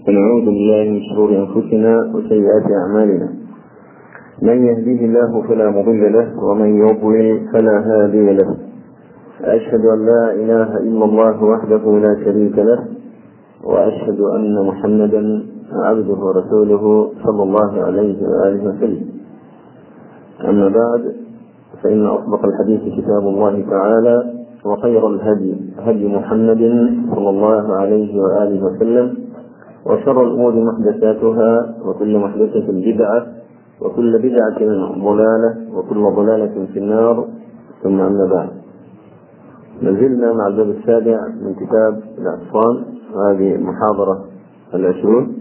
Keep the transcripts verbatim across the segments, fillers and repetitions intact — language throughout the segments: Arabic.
ونعوذ بالله من شرور أنفسنا وسيئات أعمالنا. من يهديه الله فلا مضل له ومن يضلل فلا هادي له. أشهد أن لا إله إلا الله وحده لا شريك له، وأشهد أن محمدا عبده ورسوله صلى الله عليه وآله وسلم. أما بعد، فإن أصدق الحديث كتاب الله تعالى، وخير الهدي هدي محمد صلى الله عليه وآله وسلم، وشر الأمور محدثاتها، وكل محدثة بدعة، وكل بدعة ضلالة، وكل ضلالة في النار. ثم أما بعد، نزلنا مع الباب السابع من كتاب الأطفال، وهذه المحاضرة العشرون،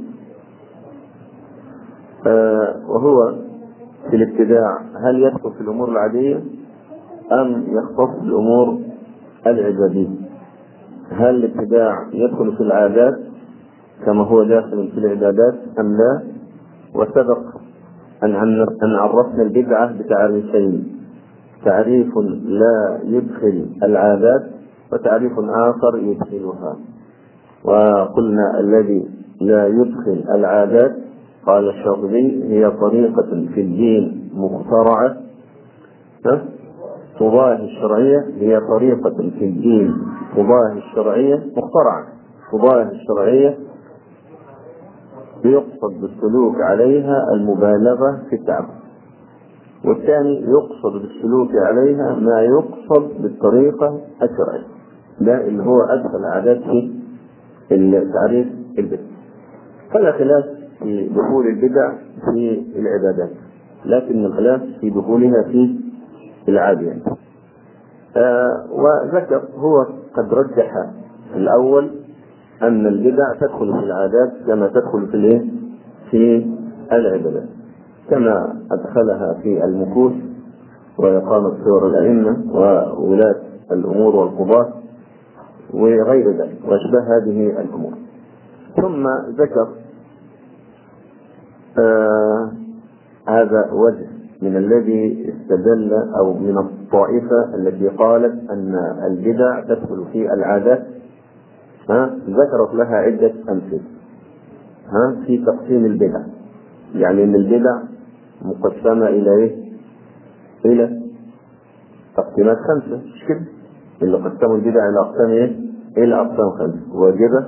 آه وهو في الابتداع: هل يدخل في الأمور العادية أم يختص بالأمور العبادية؟ هل الابتداع يدخل في العادات كما هو داخل في العبادات أم لا؟ وسبق أن عرفنا البدعة بتعريفين: تعريف لا يدخل العادات، وتعريف آخر يدخلها. وقلنا الذي لا يدخل العادات، قال الشاطبي: هي طريقة في الدين مخترعة تضاهي الشرعية هي طريقة في الدين تضاهي الشرعية مخترعة تضاهي الشرعية يقصد بالسلوك عليها المبالغة في التعبد. والثاني يقصد بالسلوك عليها ما يقصد بالطريقة الشرعية. ده اللي هو أدخل عادات في التعريف البدع. فلا خلاف في دخول البدع في العبادات، لكن الخلاف في دخولها في العادية. آه وذكر هو قد رجح الأول أن البدع تدخل في العادات كما تدخل في الايه؟ في العبادات، كما أدخلها في المكوث وإقامة صور الأئمة وولاة الأمور والقضاة وغير ذلك وأشبه هذه الأمور. ثم ذكر آه هذا وجه من الذي استدل أو من الطائفة التي قالت أن البدع تدخل في العادات. ها ذكرت لها عدة أمثلة ها في تقسيم البدع، يعني أن البدع مقسمة إلى إيه؟ إلى تقسيمات خمسة، مش كده؟ اللي قسموا البدع إلى أقسام إيه؟ إلى أقسام خمسة: واجبة،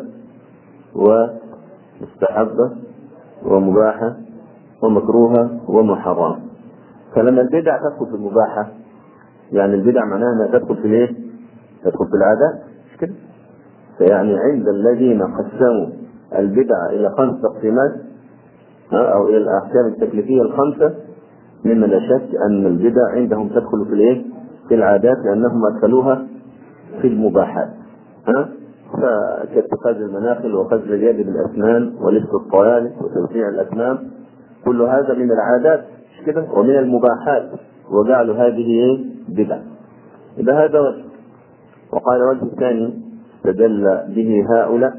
ومستحبة، ومباحة، ومكروهة، ومحرمة. فلما البدع تدخل في المباحة، يعني البدع معناها أنها تدخل في الإيه؟ تدخل في العادات، مش كده؟ فيعني عند الذين قسموا البدع إلى خمس تقسيمات أو إلى الأحكام التكليفية الخمسة، مما لا شك أن البدع عندهم تدخل في الإيه؟ في العادات، لأنهم أدخلوها في المباحات. ها؟ فكاتخاذ المناخل وغسل اليد بالأسنان ولبس الطيالس وتوسيع الأسنان، كل هذا من العادات، مش كده؟ ومن المباحات، وجعلوا هذه إيه؟ بدع. إذا هذا وجه. وقال وجه الثاني استدل به هؤلاء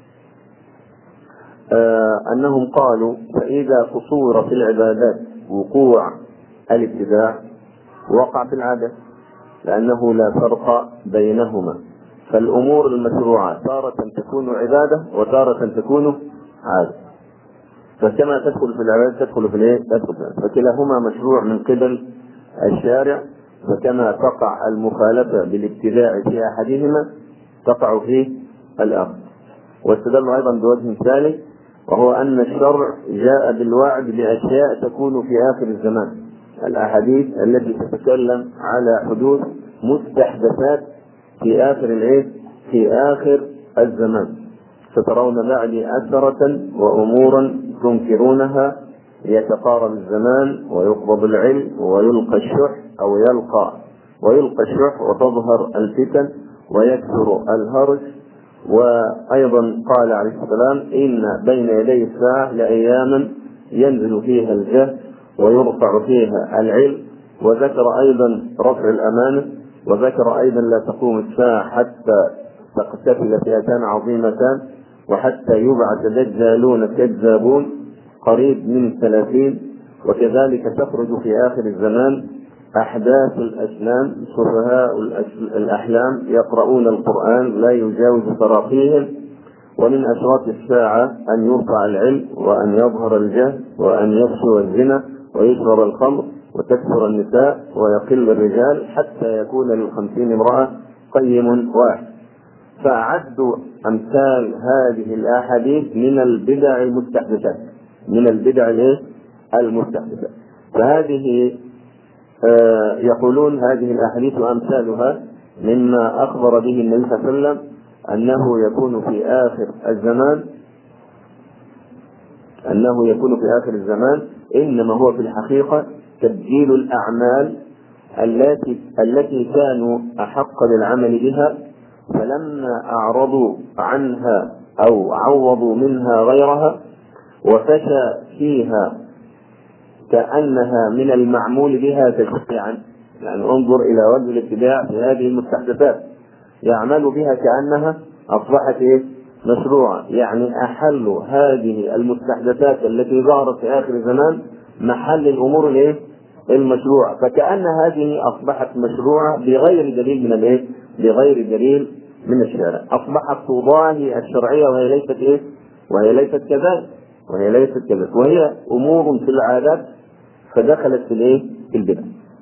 آه أنهم قالوا: فإذا تصور في العبادات وقوع الابتداع وقع في العادة، لأنه لا فرق بينهما، فالأمور المشروعة تارة تكون عبادة وتارة تكون عادة، فكما تدخل في العبادة تدخل في الايه؟ تدخل في فكلاهما مشروع من قبل الشارع، فكما تقع المخالفة بالابتداع في أحدهما تقع في الآخر. واستدلوا أيضا بوجه ثالث، وهو أن الشرع جاء بالوعد بأشياء تكون في آخر الزمان، الأحاديث التي تتكلم على حدوث مستحدثات في آخر العيد في آخر الزمان: سترون بعدي أثرة وأمورا تنكرونها، يتقارب الزمان ويقبض العلم ويلقى الشح أو يلقى ويلقى الشح وتظهر الفتن ويكثر الهرج. وأيضا قال عليه السلام: إن بين يدي الساعة لأياما ينزل فيها الجهل ويرفع فيها العلم. وذكر أيضا رفع الأمانة، وذكر أيضا لا تقوم الساعة حتى تقتتل فئتان عظيمتان، وحتى يبعث دجالون كذابون قريب من ثلاثين. وكذلك تخرج في آخر الزمان أحداث الأسلام، سفهاء الأحلام يقرؤون القرآن لا يجاوز تراقيهم، ومن أشراط الساعة أن يرفع العلم وأن يظهر الجهل وأن يفشو الزنا ويشرب الخمر وتكثر النساء ويقل الرجال حتى يكون للخمسين امرأة قيم واحد. فأعدوا أمثال هذه الأحاديث من البدع المستحدثات من البدع المستحدثات. فهذه آه يقولون هذه الأحاديث وأمثالها مما أخبر به النبي صلى الله عليه وسلم أنه يكون في آخر الزمان أنه يكون في آخر الزمان إنما هو في الحقيقة تبديل الأعمال التي التي كانوا أحق بالعمل بها، فلما أعرضوا عنها أو عوضوا منها غيرها وفشى فيها كأنها من المعمول بها تشريعا. يعني انظر إلى وجه الابتداع في هذه المستحدثات، يعمل بها كأنها أصبحت إيه؟ مشروعة. يعني أحلوا هذه المستحدثات التي ظهرت في آخر الزمان محل الأمور الإيه؟ المشروعة، فكأن هذه أصبحت مشروعة بغير دليل من الإيه؟ بغير دليل من الشارع، أصبحت تضاهي الشرعية وهي ليست إيه؟ وهي ليست كذلك وهي ليست كذلك وهي أمور في العادات فدخلت في الإيه؟ في البدع.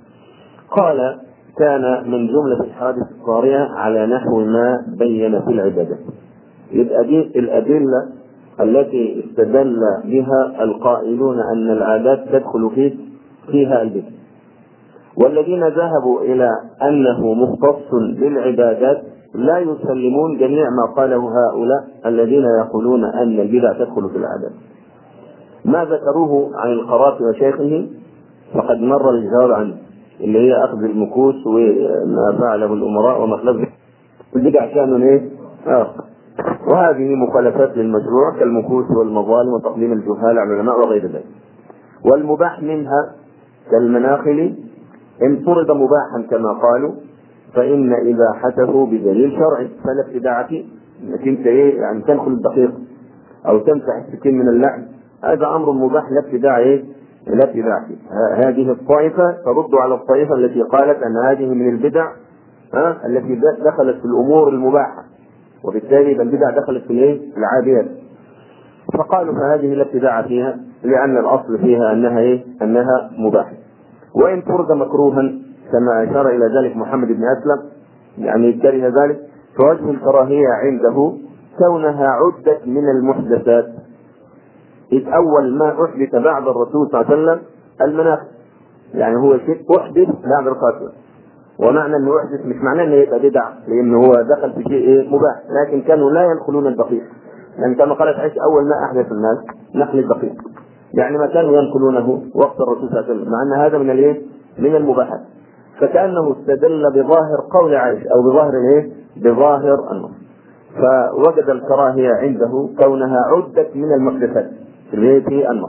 قال كان من جملة الحوادث الطارئة على نحو ما بين في العبادة. يبقى دي الأدلة التي استدل بها القائلون أن العادات تدخل فيه فيها البدع، والذين ذهبوا إلى أنه مختص بالعبادات لا يسلمون جميع ما قاله هؤلاء الذين يقولون أن البدع تدخل في العادات. ما ذكروه عن القرافي وشيخه فقد مر الجواب عنه، اللي هي أخذ المكوس وما فعله الأمراء وما خلفه البدع كانوا إيه؟ آه. وهذه مخالفات للمشروع كالمكوس والمظالم وتقديم الجهال على العلماء وغير ذلك. والمباح منها كالمناخل إن فرض مباحا كما قالوا فإن إباحته بدليل شرعي فلا ابتداع فيه، انك انت ايه يعني تنخل الدقيق او تمسح السكين من اللحم، هذا امر مباح لا ابتداع ايه لا ابتداع فيه. هذه الطائفة ترد على الطائفة التي قالت ان هذه من البدع ها التي دخلت في الامور المباحة، وبالتالي البدع دخلت في الايه العاديات. فقالوا فهذه لا ابتداع فيها لان الاصل فيها انها ايه انها مباحة. وان فرض مكروها كما اشار الى ذلك محمد بن اسلم يعني كره ذلك، فوجه الكراهية عنده كونها عدت من المحدثات، إذ أول ما أحدث بعد الرسول صلى الله عليه وسلم المناخ، يعني هو شيء أحدث بعد الرسول. ومعنى أنه أحدث مش معناه أنه يبقى بدع لأنه هو دخل في شيء مباح، لكن كانوا لا يدخلون الدقيق، يعني كما قالت عائشة أول ما أحدث الناس نحن الدقيق، يعني ما كانوا ينقلونه وقت الرسول صلى الله عليه وسلم، مع أن هذا من الايه من المباحات. فكأنه استدل بظاهر قول عائشة أو بظاهر الايه بظاهر النص، فوجد الكراهية عنده كونها عدت من المحدثات في النص،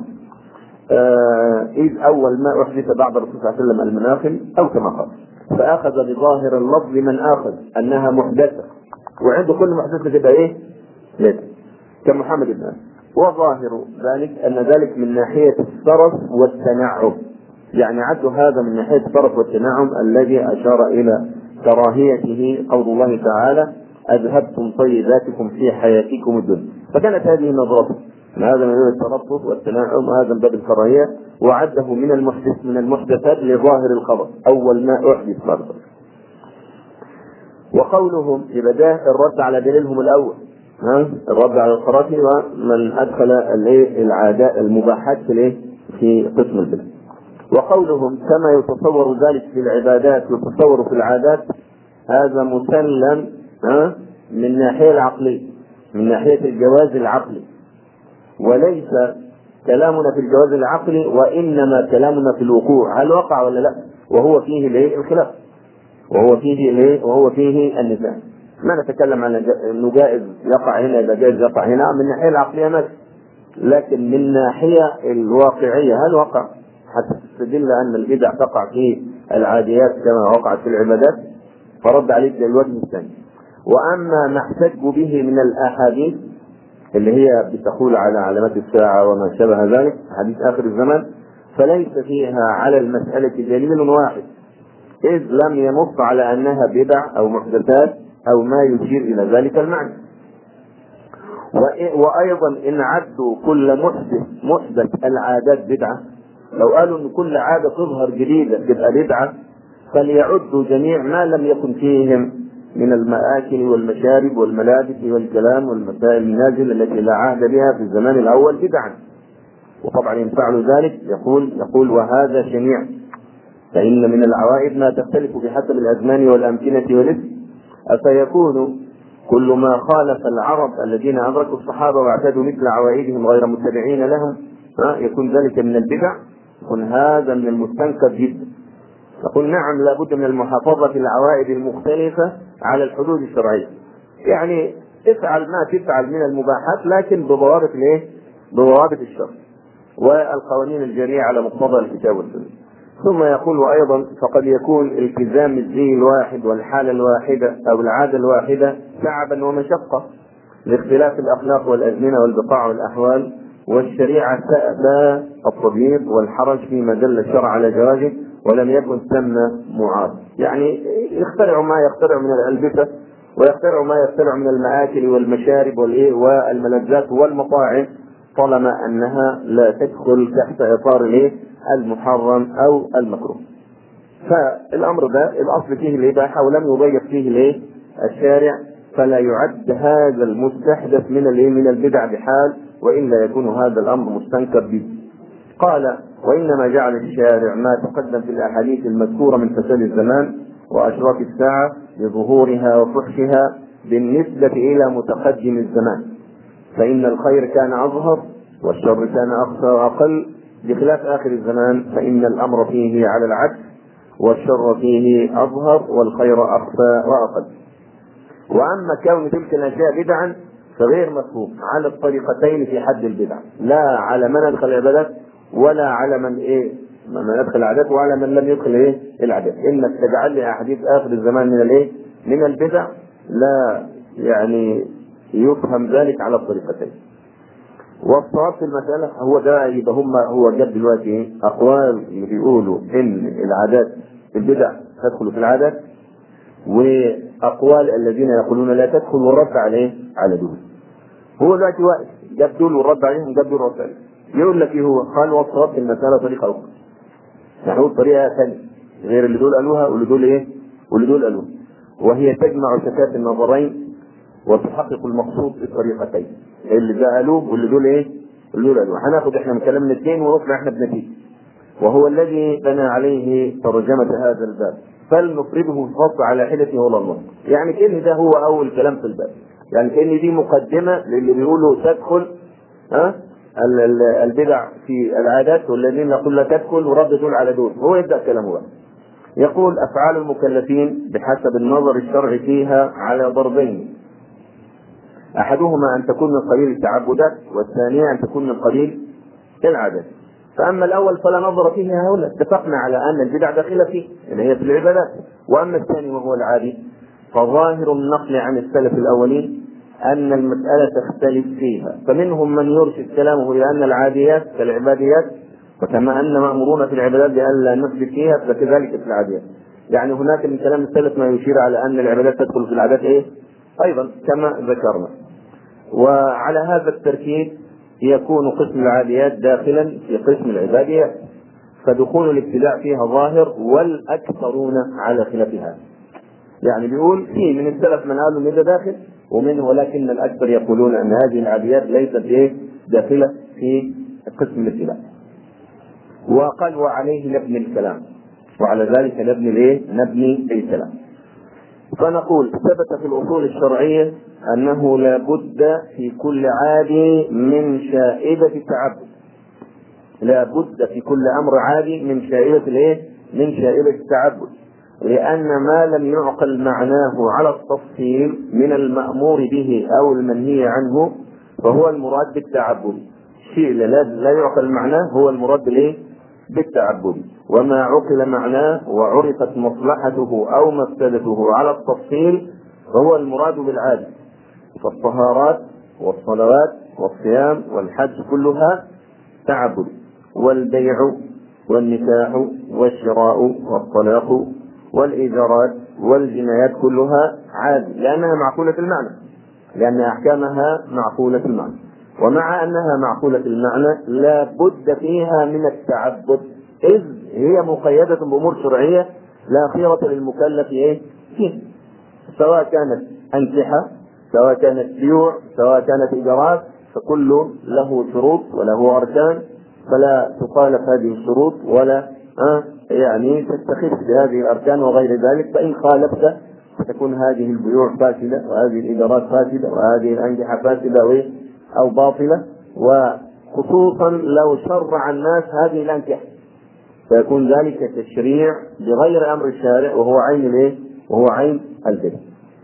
آه إذ أول ما أحدث بعد الرسول صلى الله عليه وسلم المناخل أو كما قال، فأخذ بظاهر اللفظ من آخذ أنها محدثة، وعنده كل محدثة تبقى إيه ليس كمحمد بن آدم. وظاهر ذلك أن ذلك من ناحية السرف والتنعم، يعني عد هذا من ناحية السرف والتنعم الذي أشار إلى كراهيته قول الله تعالى أذهبتم طيباتكم في حياتكم الدنيا، فكانت هذه نظرته هذا من التلطف والتنعم وهذا من باب الكراهية، وعده من المحدث من المحدثات لظاهر الخبر أول ما أحدث برضه. وقولهم يبقى ده الرد على دليلهم الأول، ها الرد على القرافي ومن أدخل العادات المباحات في الايه في قسم البدع. وقولهم كما يتصور ذلك في العبادات يتصور في العادات، هذا مسلم ها من الناحية العقلية من ناحية الجواز العقلي، وليس كلامنا في الجواز العقلي وإنما كلامنا في الوقوع، هل وقع ولا لا، وهو فيه الايه الخلاف وهو فيه الايه وهو فيه النزاع. ما نتكلم عن انه جائز يقع هنا اذا جائز يقع هنا من الناحية العقلية ماشي، لكن من الناحية الواقعية هل وقع حتى تستدل أن البدع تقع في العاديات كما وقعت في العبادات، فرد عليك للوجه الثاني. وأما ما احتج به من الأحاديث اللي هي بتقول على علامات الساعة وما شابه ذلك حديث آخر الزمان، فليس فيها على المسألة دليل واحد، إذ لم ينص على أنها بدع أو محدثات أو ما يشير إلى ذلك المعنى. وأيضا إن عدوا كل محدث محدث العادات بدعة، لو قالوا إن كل عادة تظهر جديدة تبقى بدعة، فليعدوا جميع ما لم يكن فيهم من المآكل والمشارب والملابس والكلام والمسائل النازل التي لا عهد بها في الزمان الأول بدعا. وطبعا إن فعلوا ذلك يقول يقول وهذا شنيع، فإن من العوائد ما تختلف بحسب الأزمان والأمكنة والاسم، أفيكون كل ما خالف العرب الذين أدركوا الصحابة واعتادوا مثل عوائدهم غير متبعين لهم يكون ذلك من البدع؟ يكون هذا من المستنكر جدا. نقول نعم لابد من المحافظة في العوائد المختلفة على الحدود الشرعية، يعني افعل ما تفعل من المباحات لكن بضوابط الايه؟ بضوابط الشرع والقوانين الجارية على مقتضى الكتاب والسنة. ثم يقول أيضا فقد يكون التزام الزي الواحد والحالة الواحدة أو العادة الواحدة تعبا ومشقة لاختلاف الأخلاق والأزمنة والبقاع والأحوال، والشريعة تأبى التضييق والحرج فيما دل الشرع على جوازه ولم يكن ثم معاد. يعني يخترعوا ما يخترع من الألبسة ويخترعوا ما يخترع من المآكل والمشارب والملذات والمطاعم طالما أنها لا تدخل تحت إطار المحرم أو المكروه. فالأمر ده الأصل فيه الإباحة ولم يضيق فيه الشارع، فلا يعد هذا المستحدث من من البدع بحال، وإلا يكون هذا الأمر مستنكر به. قال وإنما جعل الشارع ما تقدم في الأحاديث المذكورة من فساد الزمان وأشراط الساعة لظهورها وفحشها بالنسبة إلى متقدم الزمان، فإن الخير كان أظهر والشر كان أخفى وأقل، بخلاف آخر الزمان فإن الأمر فيه على العكس، والشر فيه أظهر والخير أخفى وأقل. وأما كون تلك الأشياء بدعا فغير مفهوم على الطريقتين في حد البدع، لا على من أدخل العبادات ولا على من إيه من أدخل العادات وعلى من لم يدخل إيه العادات. إنك تجعل لي أحاديث آخر الزمان من الإيه من البدع، لا يعني يفهم ذلك على الطريقتين. والصواب في المسألة هو ده، يبقى هم هو جاب دلوقتي أقوال اللي بيقولوا إن العادات البدع تدخل في العادات، وأقوال الذين يقولون لا تدخل والرد عليه على دول. هو دلوقتي واقف جاب دول والرد عليهم، جاب دول والرد عليهم. يقول لك إيه هو؟ قال والصواب في المسألة طريقة أخرى، يعني هو طريقة ثانية غير اللي دول قالوها واللي دول إيه واللي دول قالوها، وهي تجمع شتات النظرين وتحقق المقصود في الطريقتين، اللي ده قالوه واللي دول ايه واللي دول قالوه. هناخد احنا من كلام الاثنين ونطلع احنا بنتيجه، وهو الذي بنى عليه ترجمه هذا الباب، فلنفرده الفصل على حدته ولا الله. يعني كأن ده هو اول كلام في الباب، يعني كأن دي مقدمه للي بيقولوا تدخل ها البدع في العادات والذين يقول لا تدخل ورد دول على دول. هو يبدا كلامه بقى يقول افعال المكلفين بحسب النظر الشرعي فيها على ضربين، أحدهما أن تكون من قبيل التعبدات، والثانية أن تكون من قبيل العادات. فأما الأول فلا نظر فيه هنا، اتفقنا على أن البدع داخلة فيه اللي هي في العبادات. وأما الثاني وهو العادي فظاهر النقل عن السلف الأولين أن المسألة تختلف فيها، فمنهم من يرشد كلامه إلى أن العاديات كالعباديات، وكما أن مأمورون في العبادات بأن لا نثبت فيها فكذلك في العاديات. يعني هناك من كلام السلف ما يشير على أن العبادات تدخل في العادات إيه أيضا كما ذكرنا. وعلى هذا التركيب يكون قسم العاديات داخلا في قسم العباديات، فدخول الابتداع فيها ظاهر والأكثرون على خلافها. يعني بيقول في من السلف من قالوا ان ده داخل ومنه، ولكن الأكثر يقولون أن هذه العاديات ليست ايه داخلة في قسم الابتداع. وقال وعليه نبني الكلام، وعلى ذلك نبني الايه نبني الكلام. فنقول ثبت في الأصول الشرعية أنه لا بد في كل عادي من شائبة التعبد، لا بد في كل أمر عادي من شائبة الايه من شائبة التعبد، لأن ما لم يعقل معناه على التفصيل من المأمور به أو المنهي عنه فهو المراد بالتعبد. الشيء لا يعقل معناه هو المراد بالايه بالتعبد، وما عقل معناه وعرفت مصلحته أو مفسدته على التفصيل فهو المراد بالعادة. فالطهارات والصلوات والصيام والحج كلها تعبد، والبيع والنكاح والشراء والطلاق والإيجارات والجنايات كلها عادة لأنها معقولة المعنى. لأن أحكامها معقولة المعنى، ومع أنها معقولة المعنى لا بد فيها من التعبد، إذ هي مقيدة بأمور شرعية لا خيرة للمكلف إيه فيه، سواء كانت أنكحة، سواء كانت بيوع، سواء كانت إيجارات، فكل له شروط وله أركان، فلا تخالف هذه الشروط ولا آه يعني تستخف بهذه الأركان وغير ذلك، فإن خالفت فتكون هذه البيوع فاسدة وهذه الإيجارات فاسدة وهذه الأنكحة فاسدة أو باطلة، وخصوصا لو شرع الناس هذه الأنكحة فيكون ذلك تشريع بغير أمر الشارع وهو عين الايه؟ وهو عين البدع.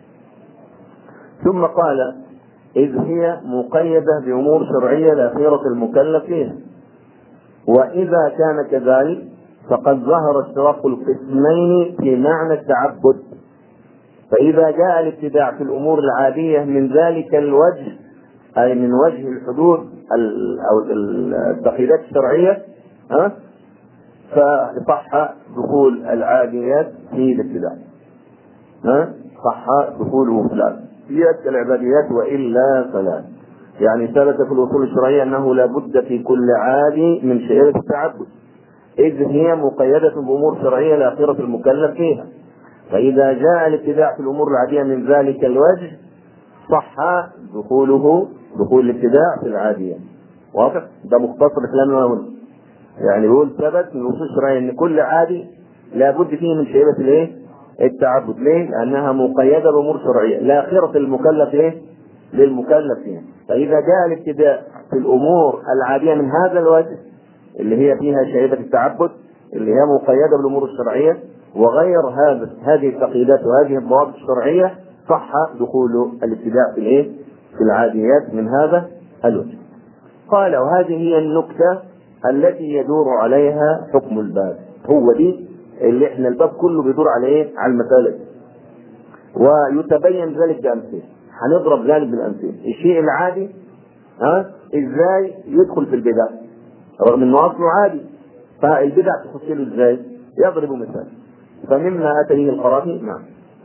ثم قال: إذ هي مقيدة بأمور شرعية لا خيرة المكلف فيها، وإذا كان كذلك فقد ظهر اشتراك القسمين في معنى التعبد، فإذا جاء الابتداع في الأمور العادية من ذلك الوجه، أي من وجه الحدود أو التقييدات الشرعية، ها فصح دخول العاديات في الابتداع، ها صح دخوله في العاديات العباديات، وإلا فلا. يعني ثبت في الأصول الشرعية أنه لا بد في كل عادي من شعيرة التعبد، إذ هي مقيدة بأمور شرعية لا خيرة المكلف فيها، فإذا جاء الابتداع في الأمور العادية من ذلك الوجه صح دخوله دخول الابتداع في العادية. واضح؟ ده مختصر كلامنا هنا. يعني يقول ثبت من الأصول الشرعية أن كل عادي لا بد فيه من شعيرة الايه؟ التعبد. ليه؟ لأنها مقيدة بأمور شرعية لا خيرة المكلف ايه؟ للمكلف فيها. فإذا جاء الابتداء في الأمور العادية من هذا الوجه اللي هي فيها شعيرة التعبد اللي هي مقيدة بالأمور الشرعية وغير هذا هذه التقييدات وهذه الضوابط الشرعية صح دخول الابتداء في الايه؟ في العاديات من هذا الوجه. قال: وهذه هي النكتة التي يدور عليها حكم الباب. هو دي اللي احنا الباب كله بيدور على ايه؟ على المسألة دي، ويتبين ذلك بأمثلة. هنضرب ذلك بالأمثلة. الشيء العادي ها ازاي يدخل في البدع رغم انه اصله عادي، فالبدع تخش له ازاي؟ يضرب مثال. فمما اتى به القرافي نعم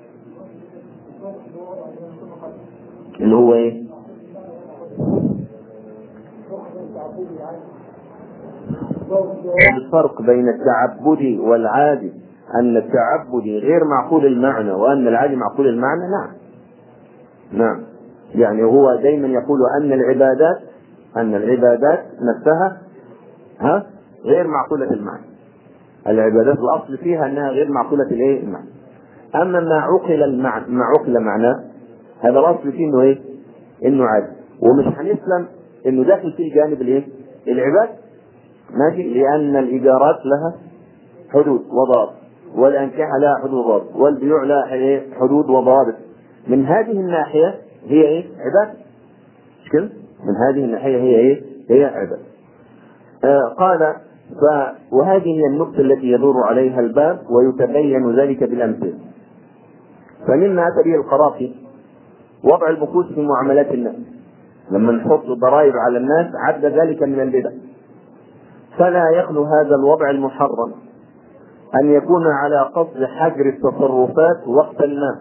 اللي هو ايه؟ الفرق بين التعبدي والعادي ان التعبدي غير معقول المعنى وان العادي معقول المعنى. نعم نعم يعني هو دايما يقول ان العبادات ان العبادات نفسها ها غير معقولة المعنى. العبادات الاصل فيها انها غير معقولة الايه؟ المعنى. اما ما عقل المعنى ما عقل معناه هذا الاصل فيه انه ايه؟ انه عادي، ومش هنسلم انه داخل في الجانب الايه؟ العباد ماشي، لان الايجارات لها حدود وضوابط، والانكحه لها حدود وضوابط، والبيوع لها حدود وضوابط. من هذه الناحيه هي ايه؟ عباده. مش كده؟ من هذه الناحيه هي ايه؟ هي عباده. آه قال: ف وهذه هي النقطه التي يدور عليها الباب ويتبين ذلك بالامثله. فمما اتى به القرافي وضع البخوس في معاملات الناس، لما نحط ضرائب على الناس عد ذلك من البدع، فلا يخلو هذا الوضع المحرم أن يكون على قصد حجر التصرفات وقت الناس.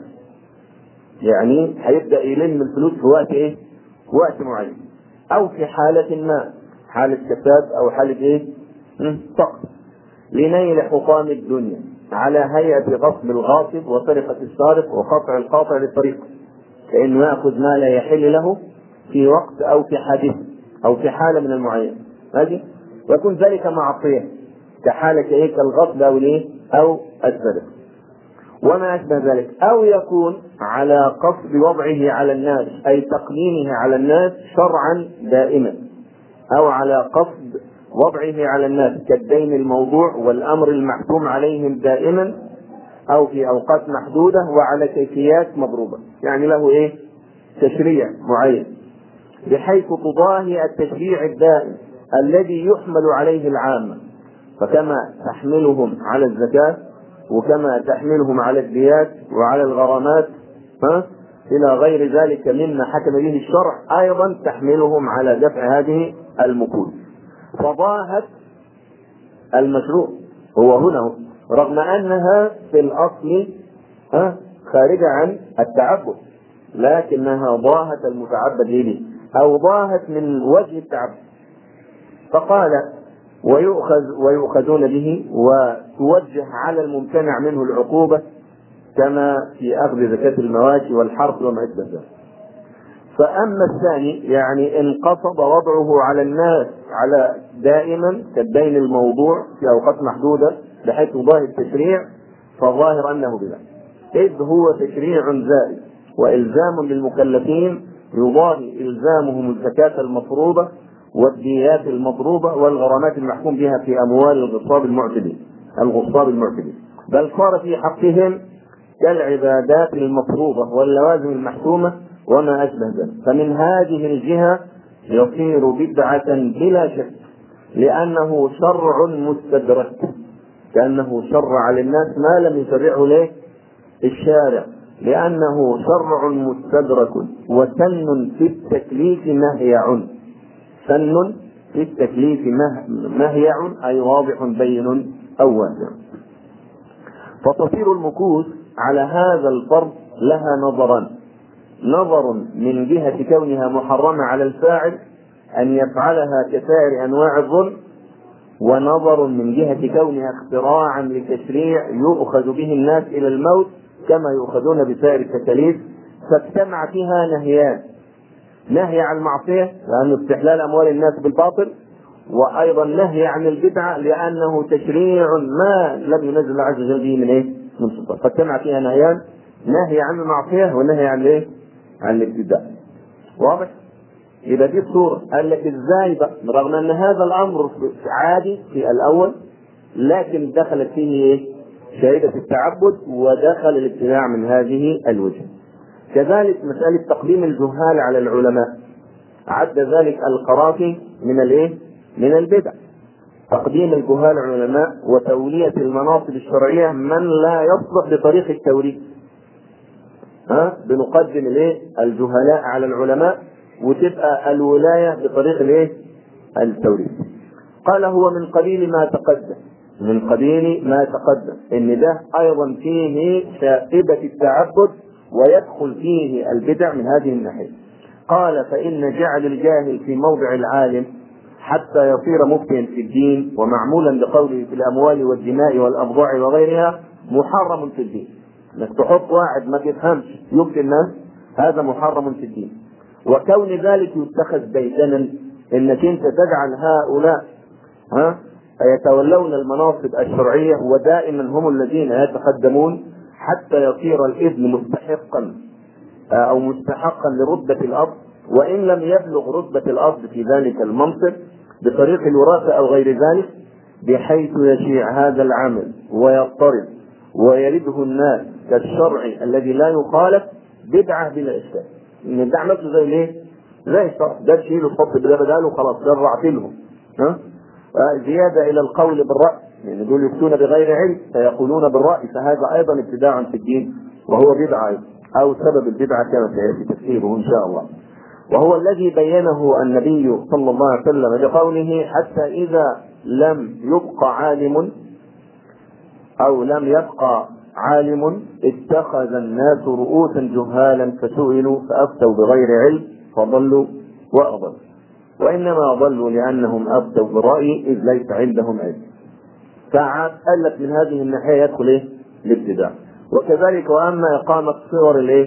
يعني هيبدأ يلم الفلوس في وقت إيه؟ في وقت معين، أو في حالة ما، حالة كساد أو حالة إيه؟ فقر، لنيل حطام الدنيا على هيئة غصب الغاصب وسرقة السارق وقطع القاطع للطريق، كأنه يأخذ ما لا يحل له في وقت أو في حادث أو في حالة من المعين هذه، ويكون ذلك معصية كحالة إيه؟ كالغصب أو الإيه؟ أو السرقة وما أشبه ذلك، أو يكون على قصد وضعه على الناس أي تقنينه على الناس شرعا دائما، أو على قصد وضعه على الناس كالدين الموضوع والأمر المحكوم عليهم دائما، أو في أوقات محدودة وعلى كيفيات مضروبة. يعني له إيه؟ تشريع معين بحيث تضاهي التشريع الدائم الذي يحمل عليه العامة، فكما تحملهم على الزكاة وكما تحملهم على الديات وعلى الغرامات ها إلى غير ذلك مما حكم به الشرع، أيضا تحملهم على دفع هذه المكون. فضاهت المشروع هو هنا رغم أنها في الأصل ها خارجة عن التعبد، لكنها ضاهت المتعبد إليه أو ضاهت من وجه التعبد. فقال ويؤخذ ويؤخذون به وتوجه على الممتنع منه العقوبة كما في أخذ زكاة المواشي والحرث وما أشبه ذلك. فأما الثاني يعني إن قصد وضعه على الناس على دائما كالدين الموضوع في أوقات محدودة بحيث يضاهي التشريع، فالظاهر أنه بذلك، إذ هو تشريع زائد وإلزام للمكلفين يضاهي إلزامهم الزكاة المفروضة والديات المضروبة والغرامات المحكوم بها في أموال الغصاب المعتدين الغصاب المعتدين، بل صار في حقهم كالعبادات المفروضة واللوازم المحكومة وما أشبه ذلك. فمن هذه الجهة يصير بدعة بلا شك، لأنه شرع مستدرك، كأنه شرع للناس ما لم يشرعه له الشارع، لأنه شرع مستدرك وسن في التكليف مهيع، سن في التكليف مهيع أي واضح بين أو واسع. فتصير المكوث على هذا الفرض لها نظران: نظر من جهة كونها محرمة على الفاعل أن يفعلها كسائر أنواع الظلم، ونظر من جهة كونها اختراعا لتشريع يؤخذ به الناس إلى الموت كما يؤخذون بسائر التكاليف. فاجتمع فيها نهيان: نهي عن المعصية لأنه استحلال أموال الناس بالباطل، وأيضا نهي عن البدعة لأنه تشريع ما لم ينزل الله عز وجل به من إيه؟ من سلطان. فاجتمع فيها نهيان: نهي عن المعصية ونهي عن إيه؟ عن الابتداء. واضح؟ يبقى دي الصورة. قال لك ازاي بقى رغم ان هذا الامر عادي في الاول، لكن دخلت فيه ايه؟ شهادة التعبد ودخل الابتداع من هذه الوجه. كذلك مسألة تقديم الجهال على العلماء، عد ذلك القرافي من الايه؟ من البدع. تقديم الجهال على العلماء وتولية المناصب الشرعية من لا يصلح بطريق التوريث. ها؟ بنقدم الايه؟ الجهلاء على العلماء وتبقى الولاية بطريق الايه؟ التوريث. قال هو من قبيل ما تقدم، من قبيل ما تقدم ان ده ايضا فيه شائبة التعبد ويدخل فيه البدع من هذه الناحية. قال فإن جعل الجاهل في موضع العالم حتى يصير مفتيا في الدين ومعمولا بقوله في الأموال والدماء والأبضاع وغيرها محرم في الدين. انك تحط واحد ما بيفهمش يفتي الناس، هذا محرم في الدين. وكون ذلك يتخذ ديدنا، انك انت تجعل هؤلاء ها يتولون المناصب الشرعية ودائما هم الذين يتقدمون حتى يصير الإذن مستحقا او مستحقا لرتبة الأرض، وإن لم يبلغ رتبة الأرض في ذلك المنصب بطريق الوراثة أو غير ذلك، بحيث يشيع هذا العمل ويضطرب ويرده الناس كالشرع الذي لا يخالف بدعة بلا إشكال. إن الدعم مثل زي ليه؟ زي الشرع ده تشيله تحط ده بداله وخلاص ده رعت لهم. ها؟ زيادة إلى القول بالرأي، لأن يعني دول يفتون بغير علم فيقولون بالرأي، فهذا أيضا ابتداع في الدين وهو بدعة أو سبب البدعة كما سيأتي تفسيره إن شاء الله. وهو الذي بينه النبي صلى الله عليه وسلم بقوله حتى إذا لم يبقى عالم أو لم يبقى عالم اتخذ الناس رؤوسا جهالا فسئلوا فأفتوا بغير علم فضلوا وأضلوا، وإنما ضلوا لأنهم أفتوا برأي إذ ليس عندهم علم. فقالت من هذه الناحية يدخل إيه؟ الابتداع. وكذلك وأما إقامة صور الإيه؟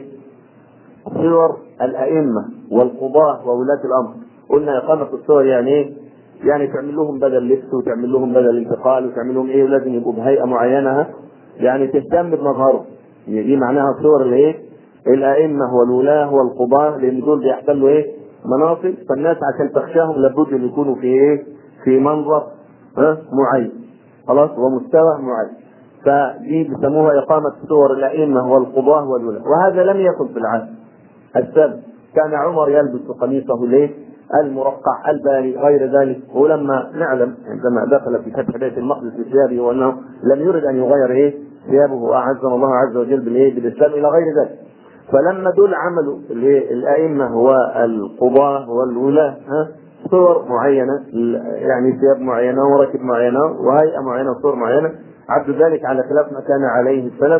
صور الأئمة والقضاة وولاة الأمر، قلنا إقامة الصور يعني إيه؟ يعني تعمل لهم بدل لبس وتعمل لهم بدل انتقال وتعمل لهم إيه؟ لازم يبقوا بهيئة معينة، يعني تهتم بمظهره. دي معناها صور الإيه؟ الأئمة والولاة والقضاة، لأن دول بيحتلوا إيه؟ مناصب، فالناس عشان تخشاهم لابد أن يكونوا في إيه؟ في منظر ها؟ معين، خلاص، ومستوى معين. فدي بيسموها إقامة صور الأئمة والقضاة والولاة. وهذا لم يكن في العهد السابق. كان عمر يلبس قميصه ليه؟ المرقع الباري غير ذلك، ولما نعلم عندما دخل في فتح بيت المقدس بثيابه وانه لم يرد ان يغير ايه؟ ثيابه، واعزنا الله عز وجل بالايه؟ بالاسلام الى غير ذلك. فلما دول عملوا الائمه والقضاه والولاه ها صور معينه، يعني ثياب معينه ومراكب معينه وهيئه معينه وصور معينه، عد ذلك على خلاف ما كان عليه السلف،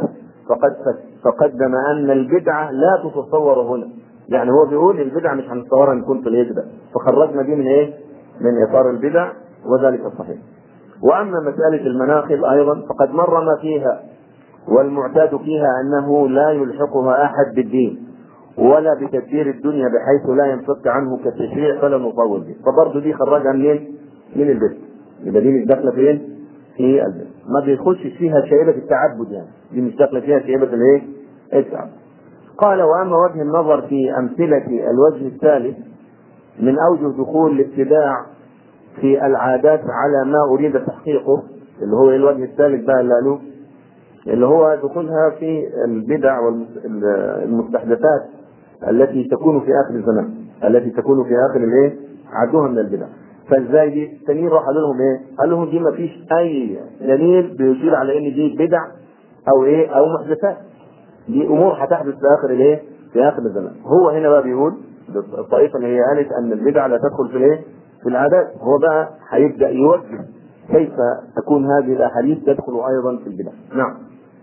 فقد فقدم ان البدعه لا تتصور هنا. يعني هو بيقول البدعه مش هنتصورها ان كنت الهجره، فخرجنا دي من ايه؟ من اطار البدع، وذلك صحيح. واما مساله المناقب ايضا فقد مر ما فيها، والمعتاد فيها انه لا يلحقها احد بالدين ولا بتدبير الدنيا بحيث لا ينفك عنه كالتشريع فلا نطول به. فبرضه دي خرجها منين؟ من البدع. يبقى دي مش داخله فين؟ في البدع، ما بيخشش فيها شائبه التعبد، يعني دي مش داخله فيها شائبه الايه؟ التعبد. قال واما وجه النظر في امثله الوجه الثالث من اوجه دخول الابتداع في العادات على ما اريد تحقيقه، اللي هو الوجه الثالث بقى اللي قالوه، اللي هو دخولها في البدع والمستحدثات التي تكون في اخر الزمان، التي تكون في اخر الايه؟ عدوها من البدع. فازاي دي؟ التانيين راح قالوا لهم ايه؟ قال لهم دي ما فيش اي دليل بيشير على ان دي بدع او ايه؟ او محدثات، دي امور هتحدث في اخر الايه؟ في اخر الزمان. هو هنا بقى بيقول الطائفه اللي هي قالت ان البدع لا تدخل في الايه؟ في العادات، هو بقى هيبدا يوجه كيف تكون هذه الاحاديث تدخل ايضا في البدع. نعم.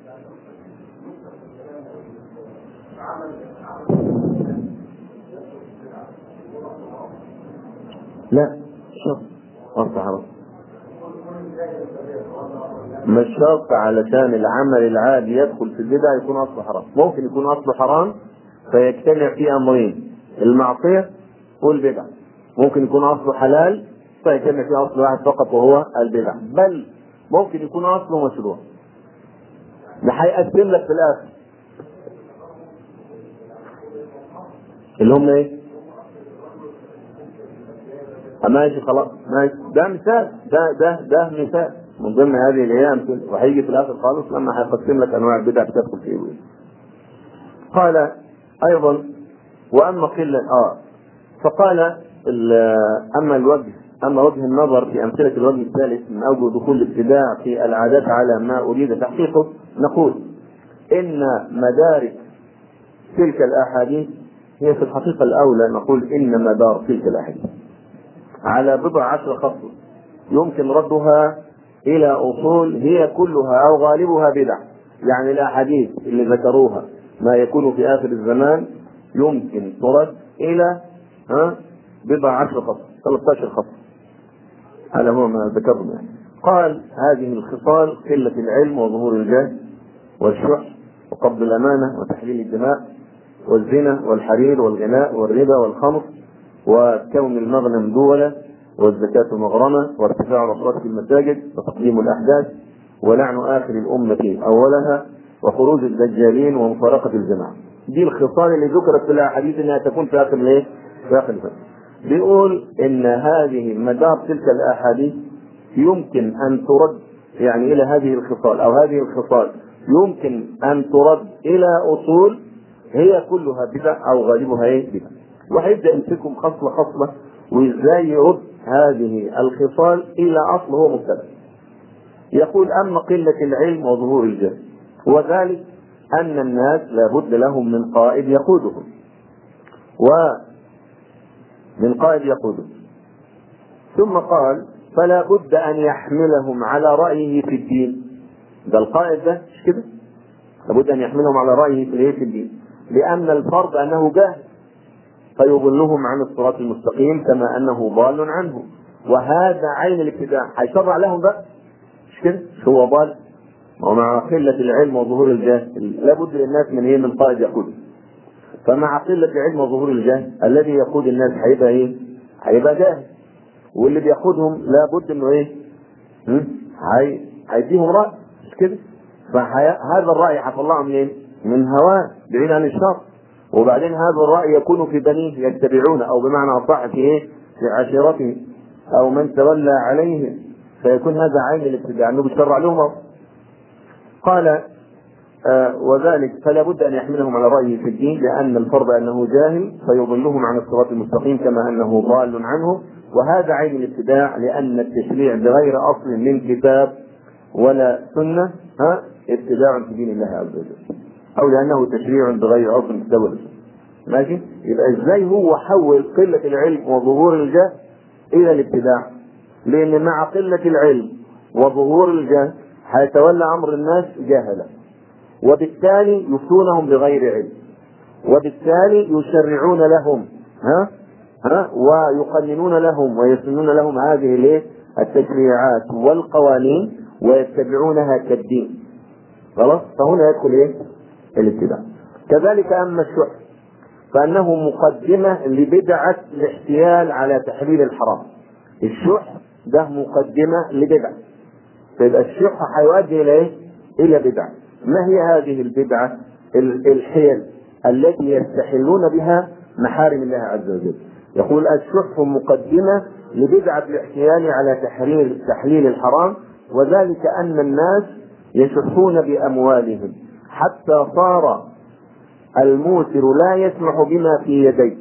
لا شرط أصل حرام، مش شرط علشان العمل العادي يدخل في البدع يكون أصله حرام. ممكن يكون أصله حرام فيجتمع فيه أمرين، المعصية والبدع. ممكن يكون أصله حلال فيجتمع فيه أصل واحد فقط وهو البدع، بل ممكن يكون أصله مشروع. ده هيقسم لك في الآخر اللي هم إيه؟ ماشي خلاص ماشي، ده مثال، ده ده ده مثال من ضمن هذه الايام، وهيجي في الاخر خالص لما هيقسم لك انواع البدع بتدخل في ايه. قال ايضا واما قله اه فقال اما الوجه اما وجه النظر في امثله الوجه الثالث من اوجه دخول الابتداع في العادات على ما اريد تحقيقه، نقول ان مدارك تلك الاحاديث هي في الحقيقه الاولى نقول ان مدار تلك الاحاديث على بضع عشر خصلة يمكن ردها إلى أصول هي كلها أو غالبها بدع. يعني الأحاديث اللي ذكروها ما يكون في آخر الزمان يمكن ترد إلى ها بضع عشر خصلة، ثلاثة عشر خصلة، هذا هو ما ذكرنا. قال هذه الخصال قلة العلم وظهور الجهل والشح وقبض الأمانة وتحليل الدماء والزنا والحرير والغناء والربا والخمر وكون المغنم دولة والزكاة مغرمة وارتفاع الأصوات في المساجد وتقديم الأحداث ولعن آخر الأمة أولها وخروج الدجالين ومفارقة الجماعة. دي الخصال اللي ذكرت في الأحاديث أنها تكون في آخر الإيه؟ في آخر الفترة. بيقول إن هذه مدار تلك الأحاديث يمكن أن ترد يعني إلى هذه الخصال أو هذه الخصال يمكن أن ترد إلى أصول هي كلها بدع أو غالبها إيه؟ بدع. وهيبدأ يمسكهم خصلة خصلة وإزاي يرد هذه الخصال إلى أصل هو مبتدأ. يقول أما قلة العلم وظهور الجهل وذلك أن الناس لابد لهم من قائد يقودهم ومن قائد يقودهم. ثم قال فلا بد أن يحملهم على رأيه في الدين. ده القائد ده مش كده؟ لابد أن يحملهم على رأيه في الدين، لأن الفرض أنه جاهل فيضلهم عن الصراط المستقيم كما أنه ضال عنه، وهذا عين الابتداع. هيشرع لهم بقى مش كده؟ مش هو ضال؟ ومع قلة العلم وظهور الجهل لابد للناس من ايه؟ من قائد يقود. فمع قلة العلم وظهور الجهل الذي يقود الناس هيبقى ايه؟ هيبقى جاهل، واللي بيقودهم لابد انه ايه؟ هي هيديهم رأي مش كده؟ فهذا الرأي هيطلعه منين؟ من هواه بعيد عن الشر، وبعدين هذا الرأي يكون في بنيه يتبعون او بمعنى اصح في ايه؟ في عشيرته او من تولى عليه، فيكون هذا عين الابتداع انه بيشرع لهم. قال آه وذلك فلا بد ان يحملهم على رايه في الدين، لان الفرض انه جاهل فيضلهم عن الصراط المستقيم كما انه ضال عنه، وهذا عين الابتداع، لان التشريع بغير اصل من كتاب ولا سنه ها ابتداع في دين الله عز وجل، او لانه تشريع بغير اصل من كتاب ولا سنه. ماشي؟ يبقى ازاي هو حول قله العلم وظهور الجهل الى الابتداع؟ لان مع قله العلم وظهور الجهل هيتولى امر الناس جاهلا، وبالتالي يفتونهم بغير علم، وبالتالي يشرعون لهم ها ها ويقننون لهم ويسنون لهم هذه الايه التشريعات والقوانين ويتبعونها كالدين. خلاص، فهنا يدخل ايه الابتداع. كذلك اما الشح فانه مقدمه لبدعه الاحتيال على تحليل الحرام. الشح ده مقدمه لبدعه، فيبقى الشح هيؤدي الى ايه؟ الى بدعه. ما هي هذه البدعه؟ الحيل التي يستحلون بها محارم الله عز وجل. يقول الشح مقدمه لبدعه الاحتيال على تحليل تحليل الحرام، وذلك ان الناس يشحون باموالهم حتى صار الموسر لا يسمح بما في يديه،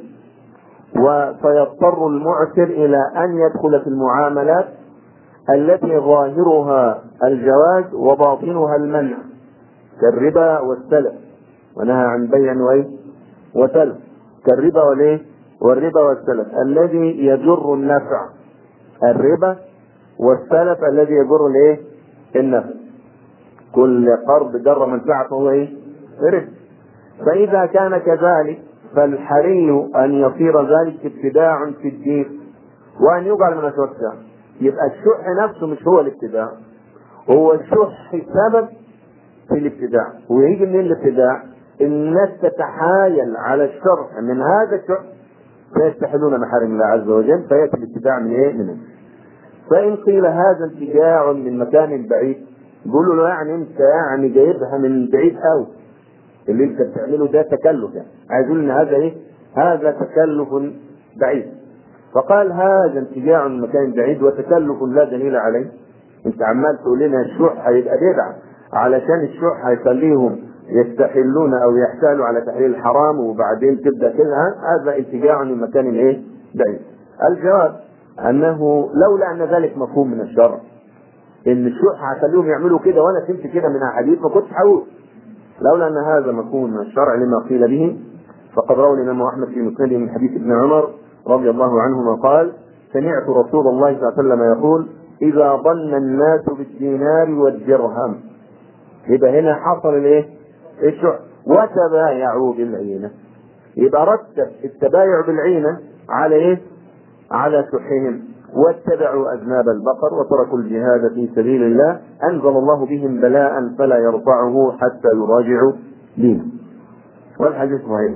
وسيضطر المعسر الى ان يدخل في المعاملات التي ظاهرها الجواز وباطنها المنع، كالربا والسلف، ونهى عن بيع وايه وسلف، كالربا والايه والربا والسلف الذي يجر النفع، الربا والسلف الذي يجر الايه النفع. كل قرض جر منفعه هو ايه ربا. فاذا كان كذلك فالحري ان يصير ذلك ابتداع في الدين وان يجعل من الشح. يبقى الشح نفسه مش هو الابتداع، هو الشح سبب في الابتداع. ويجي من الابتداع الناس تتحايل على الشرع من هذا الشح فيستحلون محارم الله عز وجل، فياتي الابتداع من ايه منه. فان قيل هذا ابتداع من مكان بعيد، يقولوا له يعني انت يعني جايبها من بعيد قوي، اللي انت بتعمله ده تكلف، يعني عايزين ان هذا ايه هذا تكلف بعيد. فقال هذا ابتداع من مكان بعيد وتكلف لا دليل عليه. انت عمال تقول لنا الشح هيبقى بدعه علشان الشح هيخليهم يستحلون او يحتالوا على تحليل الحرام، وبعدين تبدا كلها هذا ابتداع من مكان ايه بعيد. الجواب انه لولا ان ذلك مفهوم من الشرع، ان الشح هيخليهم يعملوا كده وانا فهمت كده من احاديث ما كنتش هقول. لولا ان هذا مفهوم من الشرع لما قيل به، فقد روى الامام احمد في مسنده من حديث ابن عمر رضي الله عنهما قال: سمعت رسول الله صلى الله عليه وسلم يقول: اذا ظن الناس بالدينار والدرهم. يبقى هنا حصل الايه الشح. وتبايعوا بالعينه، يبقى رتب التبايع بالعينه على ايه على شحهم. واتبعوا اذناب البقر وتركوا الجهاد في سبيل الله انزل الله بهم بلاء فلا يرفعه حتى يراجعوا دينه. والحديث صحيح.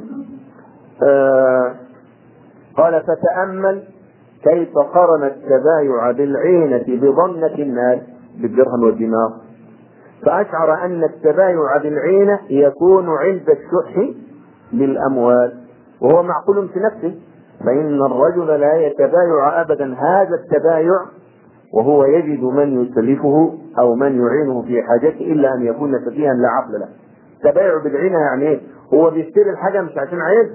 آه قال: فتأمل كيف قرن التبايع بالعينة بظنة الناس بالدرهم والدينار، فأشعر أن التبايع بالعينة يكون عند الشح بالأموال، وهو معقول في نفسه، فإن الرجل لا يتبايع أبدا هذا التبايع وهو يجد من يسلفه أو من يعينه في حاجته إلا أن يكون سفيها لا عقل له. تبايع بالعينة يعني إيه؟ هو بيشتري الحاجة مش عشان عايز،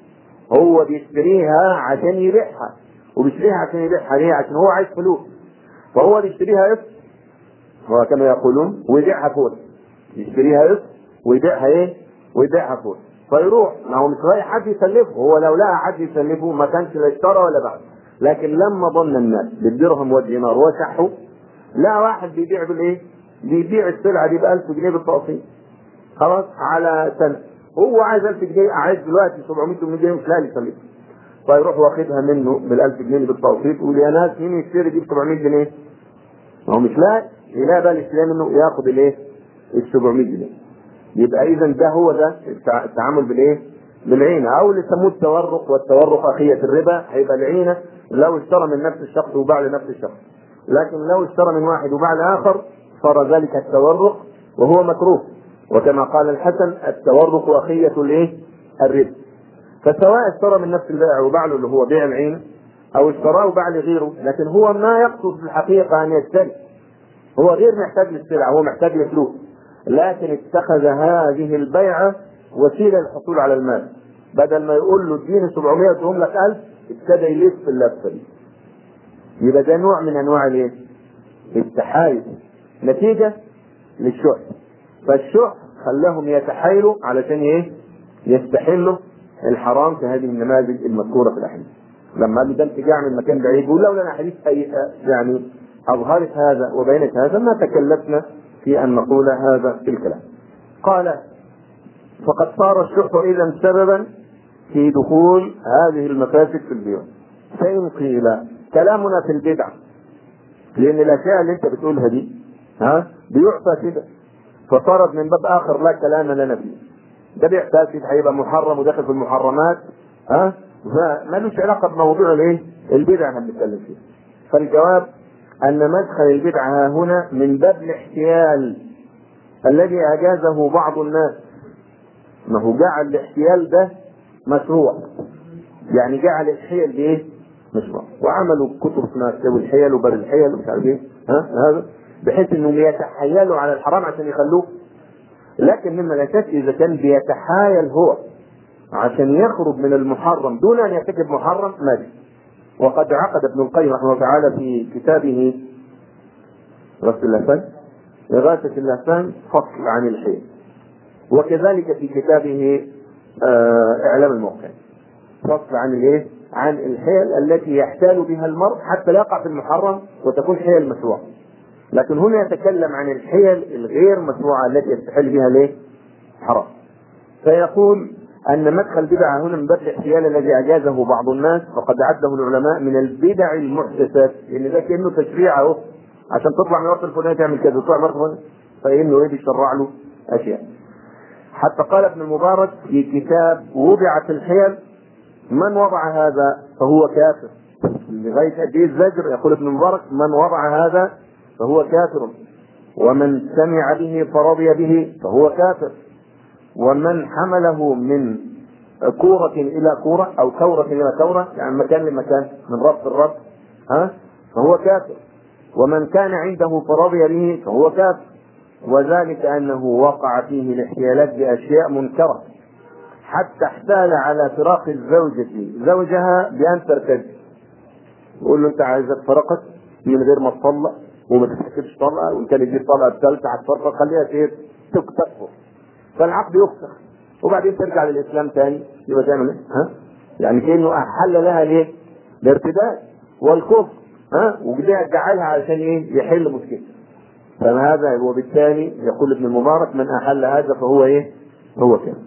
هو بيشتريها عشان يبيعها، وبيشتريها عشان يبيعها ليه؟ عشان هو عايز فلوس، فهو بيشتريها قسط، هو كما يقولون، ويبيعها فول. يشتريها قسط ويبيعها ايه؟ ويبيعها فول. فيروح، ما هو مش رايح حد يسلفه، هو لو لقى حد يسلفه ما كانش لا اشترى ولا باع. لكن لما ظن الناس بالدرهم والدينار وشحوا، لا واحد بيبيع بالايه؟ بيبيع السلعه دي ب ألف جنيه بالتقسيط، خلاص على سنه، هو عايز ألف جنيه، عايز دلوقتي سبعمية ثمانمية جنيه مش لاقي يسلفها، فيروح واخدها منه بال ألف جنيه بالتقسيط، ويقول يا ناس مين يشتري دي ب سبعمية جنيه؟ هو مش لاقي، يلاقي بقى الاسلام انه ياخد الايه؟ ال سبعمية جنيه. يبقى اذا ده هو ده التعامل بالايه؟ بالعينه، او اللي يسموه التورق، والتورق اخيه الربا. هيبقى العينه لو اشترى من نفس الشخص وباع لنفس الشخص، لكن لو اشترى من واحد وباع لاخر صار ذلك التورق وهو مكروه. وكما قال الحسن: التورق اخيه الايه؟ الربا. فسواء اشترى من نفس البائع وباع له اللي هو بيع العين، او اشتراه وباع لغيره، لكن هو ما يقصد في الحقيقه ان يشتري، هو غير محتاج للسلعه، هو محتاج لفلوس، لكن اتخذ هذه البيعه وسيله للحصول على المال. بدل ما يقول له اديني سبعمية واديهم لك ألف، ابتدى يلف اللفه دي. يبقى ده نوع من انواع الايه؟ التحايل، نتيجه للشح. فالشح خلاهم يتحايلوا علشان ايه؟ يستحلوا الحرام في هذه النماذج المذكوره في الاحاديث. لما قال له ده انتجاع من مكان بعيد، يقول لولا ان احاديث يعني اظهرت هذا وبينت هذا ما تكلفنا في ان نقول هذا في الكلام. قال فقد صار الشح إذا سببا في دخول هذه المفاسد في البيوت. فإن قيل كلامنا في البدع، لأن الأشياء اللي أنت بتقولها دي ها بيوع فاسدة، فصارت من باب آخر لا كلام لنا فيه. ده بيع فاسد هيبقى محرم وداخل في المحرمات، ها فمالوش علاقة بموضوع الايه؟ البدع اللي بنتكلم فيه. فالجواب أن مدخل البدعة هنا من باب الاحتيال الذي أجازه بعض الناس. ما هو جعل الاحتيال ده مشروع، يعني جعل الحيل بايه؟ مشروع، وعملوا كتب اسمها كتاب الحيل وباب الحيل ومش عارف ايه، ها هذا بحيث انهم يتحايلوا على الحرام عشان يخلوه. لكن مما لا شك اذا كان بيتحايل هو عشان يخرج من المحرم دون ان يرتكب محرم ماشي. وقد عقد ابن القيم رحمه الله تعالى في كتابه غسل اللسان إغاثة اللسان فصل عن الحيل، وكذلك في كتابه آه إعلام الموقع فصل عن الايه؟ عن الحيل التي يحتال بها المرء حتى لا يقع في المحرم وتكون حيل مشروعة. لكن هنا يتكلم عن الحيل الغير مشروعة التي يستحل بها ليه؟ حرام. فيقول أن مدخل البدعة هنا من باب الاحتيال الذي أجازه بعض الناس، وقد عده العلماء من البدع المحدثات، لأن ده كأنه تشريع أهو عشان تطلع من وقت الفلاني تعمل كذا وتطلع من وقت الفلاني، فإنه يريد يشرع له أشياء. حتى قال ابن المبارك في كتاب وضعت الحيل من وضع هذا فهو كافر. لغاية قد ايه الزجر؟ يقول ابن المبارك من وضع هذا فهو كافر، ومن سمع به فرضي به فهو كافر، ومن حمله من كورة إلى كورة أو كورة إلى كورة، يعني مكان لمكان من ربط الربط، ها فهو كافر، ومن كان عنده فرضي به فهو كافر. وذلك أنه وقع فيه الاحتيالات بأشياء منكرة، حتى احتال على فراق الزوجة زوجها بأن ترتد. يقول له أنت عايزك فرقت من غير ما تطلق وما تتحسبش طلقة، وإن كان يجيب طلقة الثالثة هتفرق خليها كيف تكتفر، فالعقد يفسخ وبعدين ترجع للإسلام تاني. يبقى تعمل إيه؟ ها؟ يعني كأنه أحل لها ليه؟ الارتداد والكفر، ها؟ وجدها جعلها علشان إيه؟ يحل مشكلة. فهذا وبالتالي يقول ابن المبارك من أحل هذا فهو إيه؟ هو كافر.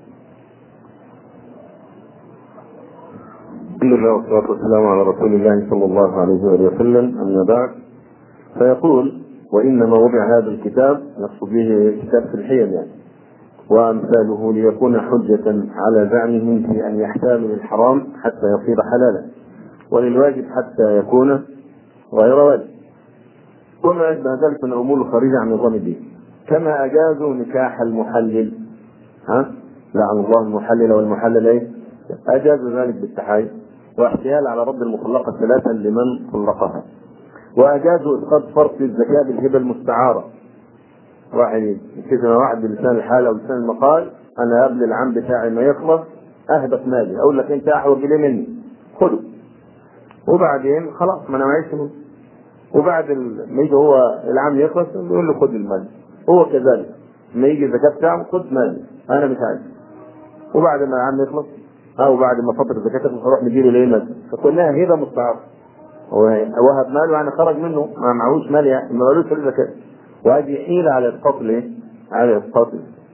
الحمد لله والصلاة والسلام على رسول الله صلى الله عليه وسلم. أما بعد، فيقول وإنما وضع هذا الكتاب يقصد به كتاب في الحيل يعني وأمثاله ليكون حجة على زعمهم في أن يحتالوا للحرام حتى يصير حلالا، وللواجب حتى يكون غير واجب، وما أشبه ذلك من الأمور الخارجة عن نظام الدين. كما أجازوا نكاح المحلل، ها لعن الله المحلل والمحلل إيه؟ أجازوا ذلك بالتحايل واحتيال على رد المطلقة ثلاثا لمن طلقها. وأجازوا إسقاط فرق الزكاة بالهبة المستعارة. واحد كذا واحد بلسان الحال أو لسان المقال أنا قبل العام بتاعي ما يخلص أهبط مالي، أقول لك أنت أحوج إليه مني خده، وبعدين خلاص ما أنا معيش منه، وبعد ما يجي هو العام يخلص يقول له خد المال. هو كذلك ما يجي الزكاة بتاعه خد مالي أنا مش عايز، وبعد ما العام يخلص أو بعد ما فترة الزكاة تخلص نروح نديله ليه مال، فكلها هبة مستعارة. وهب ماله يعني خرج منه ما معهوش مال يعني ما مالوش الزكاة، وهذه حيلة على إسقاط الايه؟ على إسقاط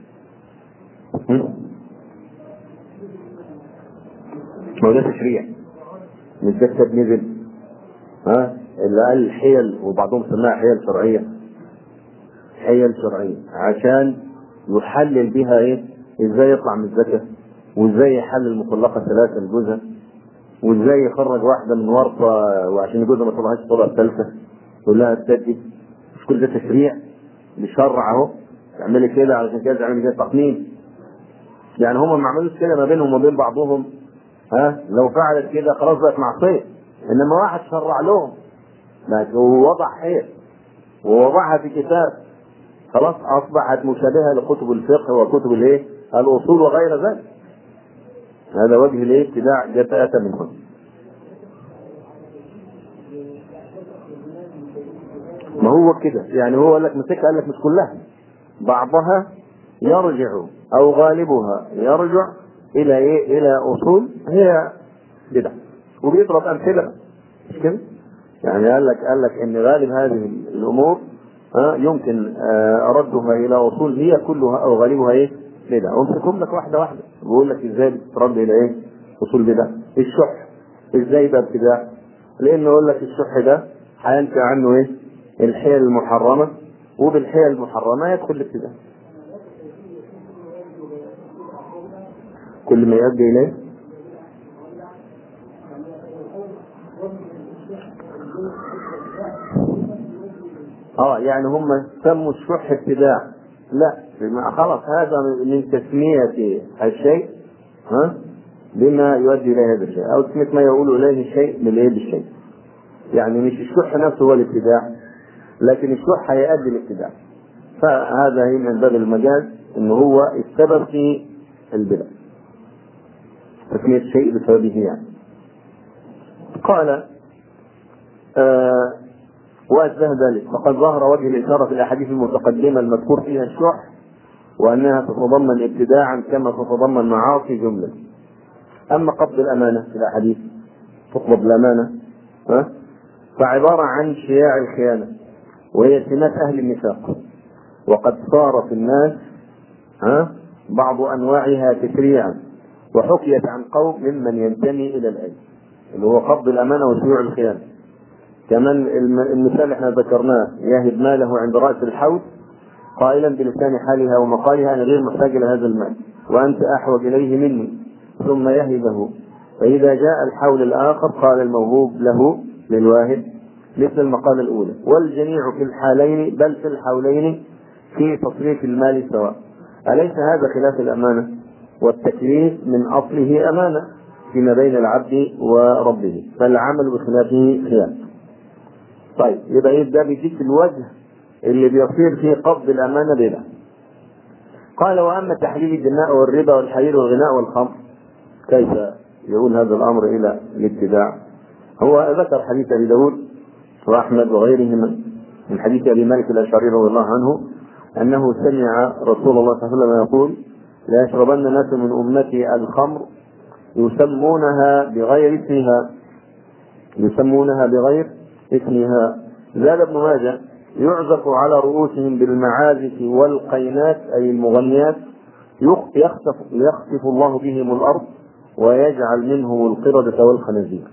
ما ده تشريع مش ده كتاب نزل، ها اللي قال حيل وبعضهم سماها حيل شرعية، حيل شرعية عشان يحلل بها ايه؟ ازاي يطلع من الزكاة، وازاي يحلل المطلقة ثلاثة لجوزها، وازاي يخرج واحدة من ورطة وعشان جوزها ما طلعهاش طلقة الثالثة يقول لها تسدد. مش كل ده تشريع بيشرع اهو تعملي كده علشان كده تعملي كده تقنين. يعني هم ما عملوش كده ما بينهم وبين بعضهم، ها لو فعلت كده خلاص بقت معصية، انما واحد شرع لهم ووضع حيل ووضعها في كتاب خلاص اصبحت مشابهة لكتب الفقه وكتب الايه؟ الاصول وغير ذلك. هذا وجه الايه؟ ابتداع جاء منهم. ما هو كده يعني هو قال لك مسكها قال لك مش كلها، بعضها يرجع او غالبها يرجع الى ايه؟ الى اصول هي بدع، وبيضرب امثله مش كده؟ يعني قال لك قال لك ان غالب هذه الامور ها يمكن ردها الى اصول هي كلها او غالبها ايه؟ بدع. وامسكهم لك واحده واحده، بقول لك ازاي بترد الى ايه؟ اصول بدع. الشح ازاي ده ابتداع؟ لانه يقول لك الشح ده هينشا عنه ايه؟ الحيل المحرمه، وبالحيل المحرمه يدخل الابتداع. كل ما يؤدي اليه اه يعني هم سموا الشح ابتداع. لا، خلاص هذا من تسمية الشيء ها بما يؤدي اليه هذا الشيء، او تسمية ما يقول اليه الشيء بالايه بالشيء. يعني مش الشح نفسه هو الابتداع، لكن الشح هيؤدي الابتداع. فهذا هي من باب المجاز ان هو السبب في البدع، تسمية الشيء بسببه يعني. قال آه وأشبه ذلك. فقد ظهر وجه الإشارة في الأحاديث المتقدمة المذكور فيها الشح، وأنها تتضمن ابتداعا كما تتضمن معاصي جملة. أما قبض الأمانة في الأحاديث، تقبض الأمانة ها فعبارة عن شياع الخيانة، وهي سمات أهل النفاق، وقد صار في الناس ها بعض أنواعها تشريعا، وحكيت عن قوم ممن ينتمي إلى العلم، اللي هو قبض الأمانة وشيوع الخيانة. كمان المثال احنا ذكرناه، يهب ماله عند رأس الحوض قائلا بلسان حالها ومقالها انا غير محتاج الى هذا المال وانت احوج اليه مني، ثم يهبه، فاذا جاء الحول الاخر قال الموهوب له للواهب مثل المقالة الاولى. والجميع في الحالين بل في الحولين في تصريف المال سواء. اليس هذا خلاف الامانة؟ والتكليف من اصله امانة فيما بين العبد وربه، فالعمل بخلافه خلاف. طيب يبقى ايه ده؟ بيديك الوجه اللي بيصير فيه قبض الامانه بدعه. قال واما تحليل الدماء والربا والحرير والغناء والخمر، كيف يقول هذا الامر الى الابتداع؟ هو ذكر حديث ابي داود واحمد وغيرهما من حديث ابي مالك الاشعري رضي الله عنه انه سمع رسول الله صلى الله عليه وسلم يقول لا يشربن ناس من امتي الخمر يسمونها بغير اسمها يسمونها بغير اسمها. زاد ابن ماجه يعزف على رؤوسهم بالمعازف والقينات أي المغنيات، يخسف, يخسف الله بهم الأرض ويجعل منهم القردة والخنازير.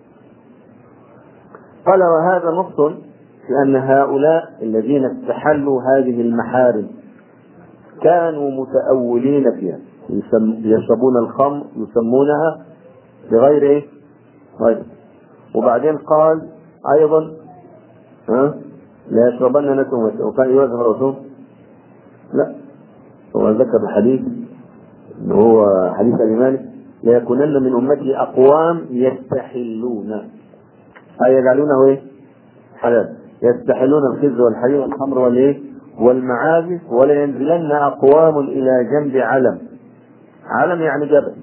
قال وهذا نص في أن هؤلاء الذين استحلوا هذه المحارم كانوا متأولين فيها، يشربون الخمر يسمونها بغير ايه؟ غير. وبعدين قال ايضا ها لا يشربن ناس وكان يوجه الرسول. لا، هو ذكر الحديث اللي هو حديث ابي مالك لا يكونن من امتي اقوام يستحلون اي يجعلونه ايه؟ حلال، يستحلون الخز والحرير والخمر والايه؟ والمعازف، ولا ينزلن اقوام الى جنب علم. علم يعني جبل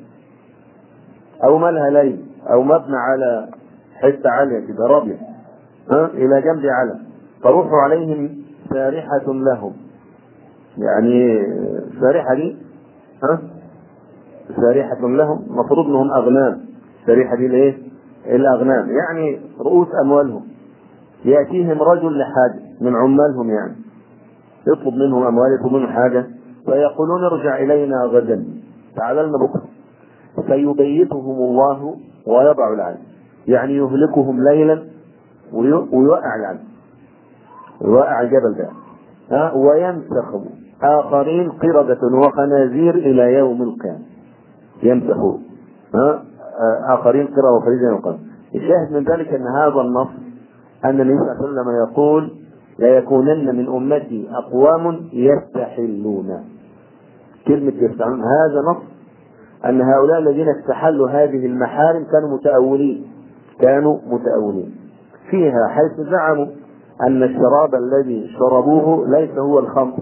او ملها ليل او مبنى على حته عاليه كده رابيه ها الى جنب علم، فروحوا عليهم سارحه لهم. يعني سارحه دي ها سارحه لهم، مفروض انهم اغنام. سارحه دي الايه؟ الاغنام يعني رؤوس اموالهم. ياتيهم رجل لحاجه من عمالهم، يعني يطلب منهم اموال، يطلب منهم حاجه، فيقولون ارجع الينا غدا، تعال لنا بكره، فيبيتهم الله ويضع العلم، يعني يهلكهم ليلا ويوقع العلم، يوقع الجبل ده ها ويمسخ اخرين قردة وخنازير الى يوم القيامه. يمسخوا ها اخرين قردة وخنازير الى يوم القيامه. الشاهد من ذلك ان هذا النص ان النبي صلى الله عليه وسلم يقول لا يكونن من امتي اقوام يستحلون. كلمه يستحلون هذا نص ان هؤلاء الذين استحلوا هذه المحارم كانوا متأولين، كانوا متأولين فيها، حيث زعموا ان الشراب الذي شربوه ليس هو الخمر،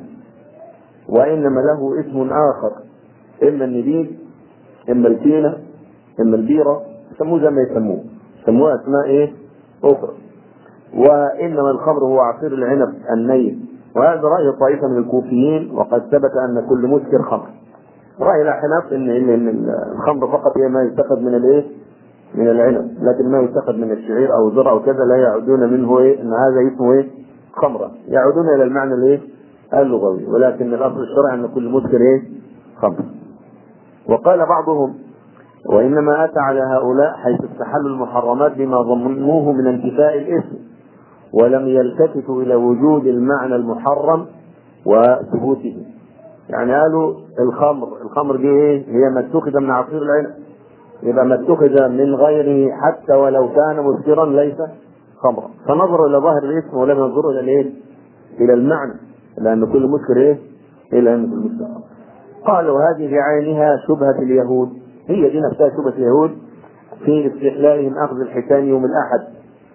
وانما له اسم اخر، اما النبيذ اما التينة اما البيرة، يسموه زي ما يسموه، يسموها اسماء ايه اخرى. وانما الخمر هو عصير العنب النيل، وهذا رأي طائفة من الكوفيين، وقد ثبت ان كل مسكر خمر. رأي الأحناف إن إن الخمر فقط هي ما يتخذ من الإيه؟ من العنب، لكن ما يتخذ من الشعير أو الذرة أو كذا لا يعدون منه إيه؟ إن هذا اسمه إيه؟ خمرا، يعودون الى المعنى الايه؟ اللغوي، ولكن الاصل الشرعي ان كل مسكر ايه؟ خمر. وقال بعضهم: وانما اتى على هؤلاء حيث استحلوا المحرمات بما ضمنوه من انتفاء الاسم، ولم يلتفتوا الى وجود المعنى المحرم وثبوته. يعني قالوا الخمر، الخمر دي ايه؟ هي ما اتخذ من عصير العنب، يبقى ما اتخذ من غيره حتى ولو كان مسكرا ليس خمرا، فنظروا الى ظاهر الاسم ولم ينظروا الى الايه؟ الى المعنى، لان كل مسكر ايه؟ الى ان كل مسكر. قالوا هذه بعينها شبهة اليهود، هي دي نفسها شبهة اليهود في استحلالهم اخذ الحيتان يوم الاحد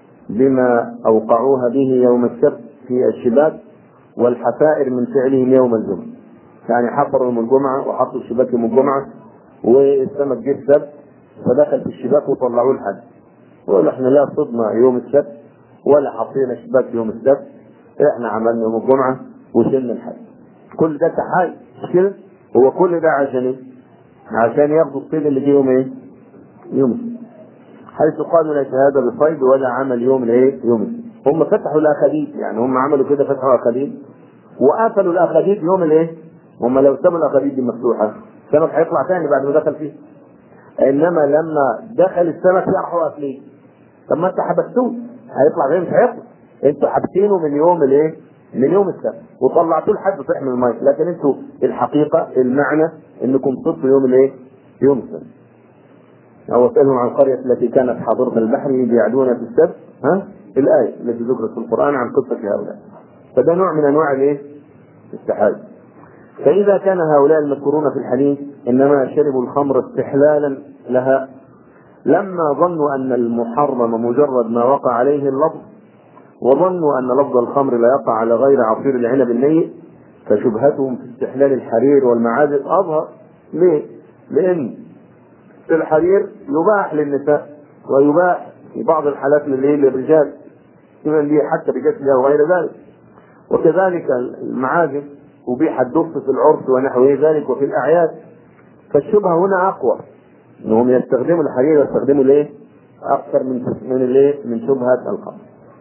بما اوقعوها به يوم السبت في الشباك، والحفائر من فعلهم يوم الجمعة. يعني حفروا يوم الجمعة وحطوا الشباك يوم الجمعة، والسمك جه السبت فدخل في الشباك وطلعوه الحد، وقالوا احنا لا صدنا يوم السبت ولا حطينا شباك يوم السبت، احنا عملنا يوم الجمعة وشلنا الحد. كل ده تحايل، مش كده؟ هو كل ده عشان ايه؟ عشان ياخدوا الصيد اللي جه يوم ايه؟ يوم السبت، حيث قالوا لا شهادة بصيد ولا عمل يوم الايه؟ يوم السبت. هم فتحوا الاخاديد، يعني هم عملوا كده، فتحوا اخاديد وقفلوا الاخاديد يوم الايه؟ هم لو سابوا الاخاديد دي مفتوحة السمك هيطلع ثاني بعد ما دخل فيه، انما لما دخل السمك راحوا قافلين. طب ما انت حبستوه هيطلع غير؟ مش هيطلع، انتوا حابسينه من يوم الايه؟ من يوم السبت وطلعتوه لحد صحيح من الميه، لكن انتوا الحقيقه المعنى انكم صدتوا يوم الايه؟ يوم السبت. او اسالهم عن القريه التي كانت حاضره البحر اذ يعدون في السبت، ها؟ الايه التي ذكرت في القران عن قصه هؤلاء. فده نوع من انواع الايه؟ التحايل. فاذا كان هؤلاء المذكورون في الحديث انما شربوا الخمر استحلالا لها، لما ظنوا ان المحرم مجرد ما وقع عليه اللفظ، وظنوا ان لفظ الخمر لا يقع على غير عصير العنب النيء، فشبهتهم في استحلال الحرير والمعازف اظهر. ليه؟ لان الحرير يباح للنساء ويباح في بعض الحالات للرجال، كما ليه حتى بجسدها وغير ذلك. وكذلك المعازف أبيح الدف في العرس ونحو ذلك وفي الأعياد. فالشبهة هنا أقوى، أنهم يستخدموا الحرير ويستخدموا ليه؟ أكثر من من ليه؟ من شبهة الخمر.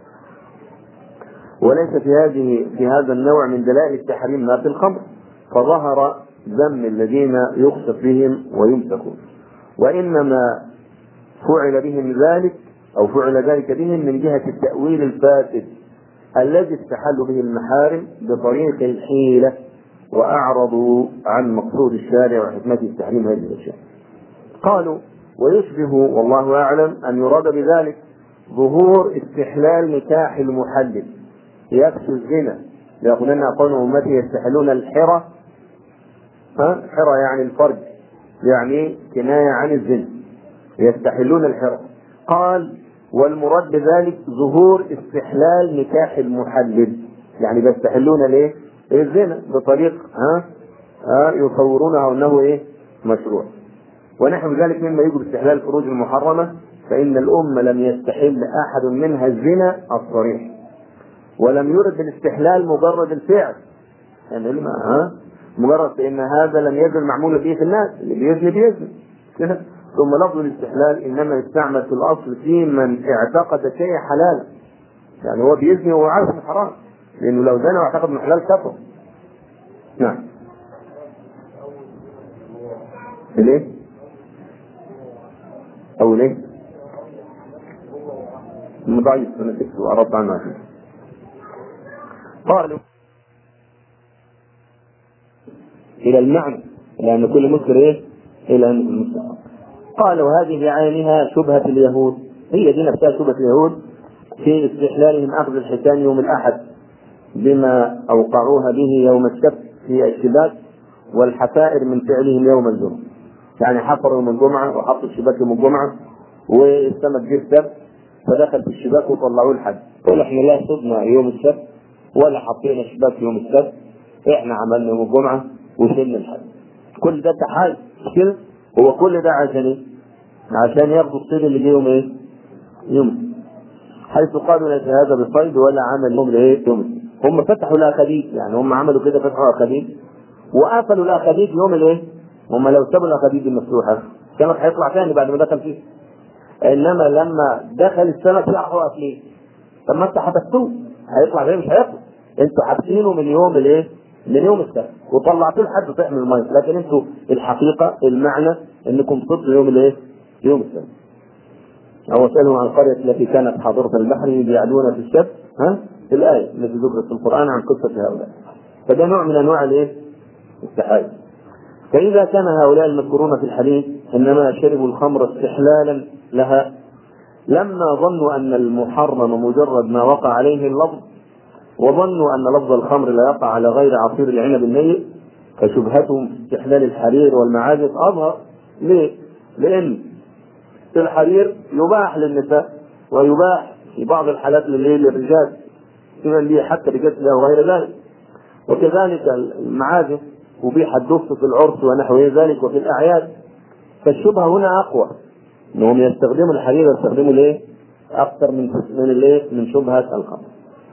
وليس في هذه في هذا النوع من دلائل التحريم ما في الخمر، فظهر ذم الذين يخسف بهم ويمسكون، وإنما فعل بهم ذلك أو فعل ذلك بهم من جهة التأويل الفاسد الذي استحلوا به المحارم بطريق الحيلة، وأعرضوا عن مقصود الشارع وحكمة تحريم هذه الأشياء. قالوا: ويشبه والله أعلم أن يراد بذلك ظهور استحلال نكاح المحلل يكسو الزنا، ليقولن أقوام أمتي يستحلون الحرة، ها؟ حرة يعني الفرج، يعني كناية عن الزنا، يستحلون الحرة. قال: والمراد بذلك ظهور استحلال نكاح المحلل، يعني بيستحلون ليه؟ الزنا بطريق ها ها يصورونه انه ايه؟ مشروع. ونحو ذلك مما يجب استحلال الفروج المحرمه، فان الامه لم يستحل احد منها الزنا الصريح، ولم يرد بالاستحلال مجرد الفعل، يعني لما ها مجرد ان هذا لم يزل معمولا به في الناس، اللي بيزني بيزني. ثم لفظ الاستحلال انما يستعمل في الاصل في من اعتقد شيء حلالا، يعني هو بيزني وهو عارف انه حرام، لانه لو زنى واعتقد انه حلال كفر. نعم. ليه؟ او ليه؟ ضعيف، انا كنت اعرض عنه. قالوا الى المعنى، لان كل مسكر ايه؟ الى ان كل مسكر. قالوا هذه بعينها شبهة اليهود، هي دي نفسها شبهة اليهود في استحلالهم أخذ الحيتان يوم الأحد بما أوقعوها به يوم السبت في الشباك، والحفائر من فعلهم يوم الجمعة. يعني حفروا يوم الجمعة وحطوا الشباك يوم الجمعة، والسمك جه السبت فدخل في الشباك وطلعوه الحد. قال احنا لا صدنا يوم السبت ولا حطينا شباك يوم السبت، احنا عملنا يوم الجمعة وشلنا الحد. كل ده تحايل كده. هو كل ده عشان ايه؟ عشان ياخدوا الصيد اللي جه يوم ايه؟ يوم، حيث قالوا لا شهادة بالصيد ولا عمل يوم الايه؟ يوم. هم فتحوا الاخاديد، يعني هم عملوا كده، فتحوا الاخاديد وقفلوا الاخاديد يوم الايه؟ هم لو سابوا الاخاديد المفتوحة السمك هيطلع ثاني بعد ما دخل فيه، انما لما دخل السمك راحوا قافلين. طب ما انت حبستوه هيطلع غير مش هيطلع. انتوا حابسينه من يوم الايه؟ من يوم السبت وطلعتوه لحد طعم الميه، لكن انتوا الحقيقه المعنى انكم صدتوا يوم الايه؟ يوم السبت. أو سألوا عن القرية التي كانت حاضرة البحر يعدون في السبت، ها؟ الآية التي ذكرت في القرآن عن قصة هؤلاء. فده نوع من أنواع الإيه؟ التحايل. فإذا كان هؤلاء المذكورون في الحديث إنما شربوا الخمر استحلالا لها، لما ظنوا أن المحرم مجرد ما وقع عليه اللفظ، وظنوا أن لفظ الخمر لا يقع على غير عصير العنب النيء، فشبهتهم في استحلال الحرير والمعازف أظهر. ليه؟ لأن الحرير يباح للنساء ويباح في بعض الحالات للرجال بمن به حتى بجسده وغير ذلك، وكذلك المعازف أبيح الدف في العرس ونحو ذلك وفي الأعياد. فالشبهة هنا أقوى، إنهم يستخدموا الحرير يستخدموا ليه أكثر من من الايه من شبهة الخمر.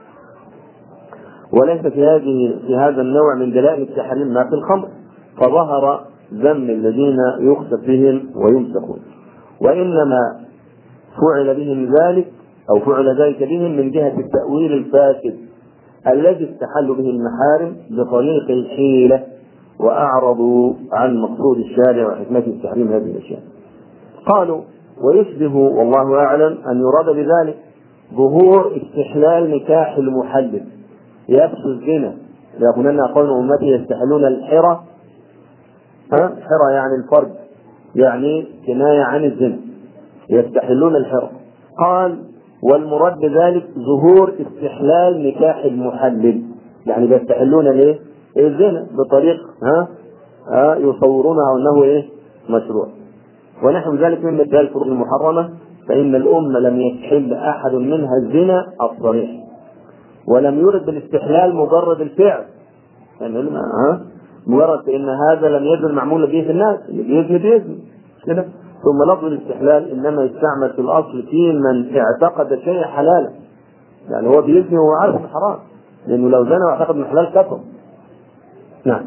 وليس في هذه في هذا النوع من دلائل التحريم ما في الخمر، فظهر ذم الذين يخسف بهم ويمسكون، وإنما فعل بهم ذلك أو فعل ذلك بهم من جهة التأويل الفاسد الذي استحلوا به المحارم بطريق الحيلة وأعرضوا عن مقصود الشارع وحكمة التحريم هذه الأشياء. قالوا ويشبه والله أعلم أن يراد بذلك ظهور استحلال نكاح المحلل يبسو الزنا، لأن قول أمتي يستحلون الحرة، حرة يعني الفرج، يعني كناية عن الزنا، يستحلون الحرة. قال والمراد بذلك ظهور استحلال نكاح المحلل، يعني يستحلون ليه الزنا بطريق ها, ها يصورونها أنه إيه مشروع ونحو ذلك من مثال الفروج المحرمة. فإن الأمة لم يستحل أحد منها الزنا الصريح، ولم يرد بالاستحلال مجرد الفعل، يعني ها مجرد ان هذا لم يزل معمول به في الناس، اللي بيزني بيزني كده. ثم لفظ الاستحلال انما يستعمل في الاصل في من اعتقد شيء حلالا، يعني هو بيزني وهو عارف انه حرام، لانه لو زنى واعتقد انه حلال كفر. نعم.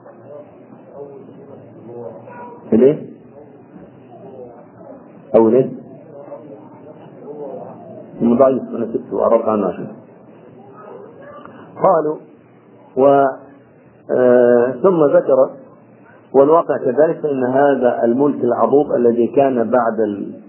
ليه؟ او ليه؟ ضعيف انا سبته وعرفت عنه عشان قالوا و آه ثم ذكر والواقع كذلك، فإن هذا الملك العضوض الذي كان بعد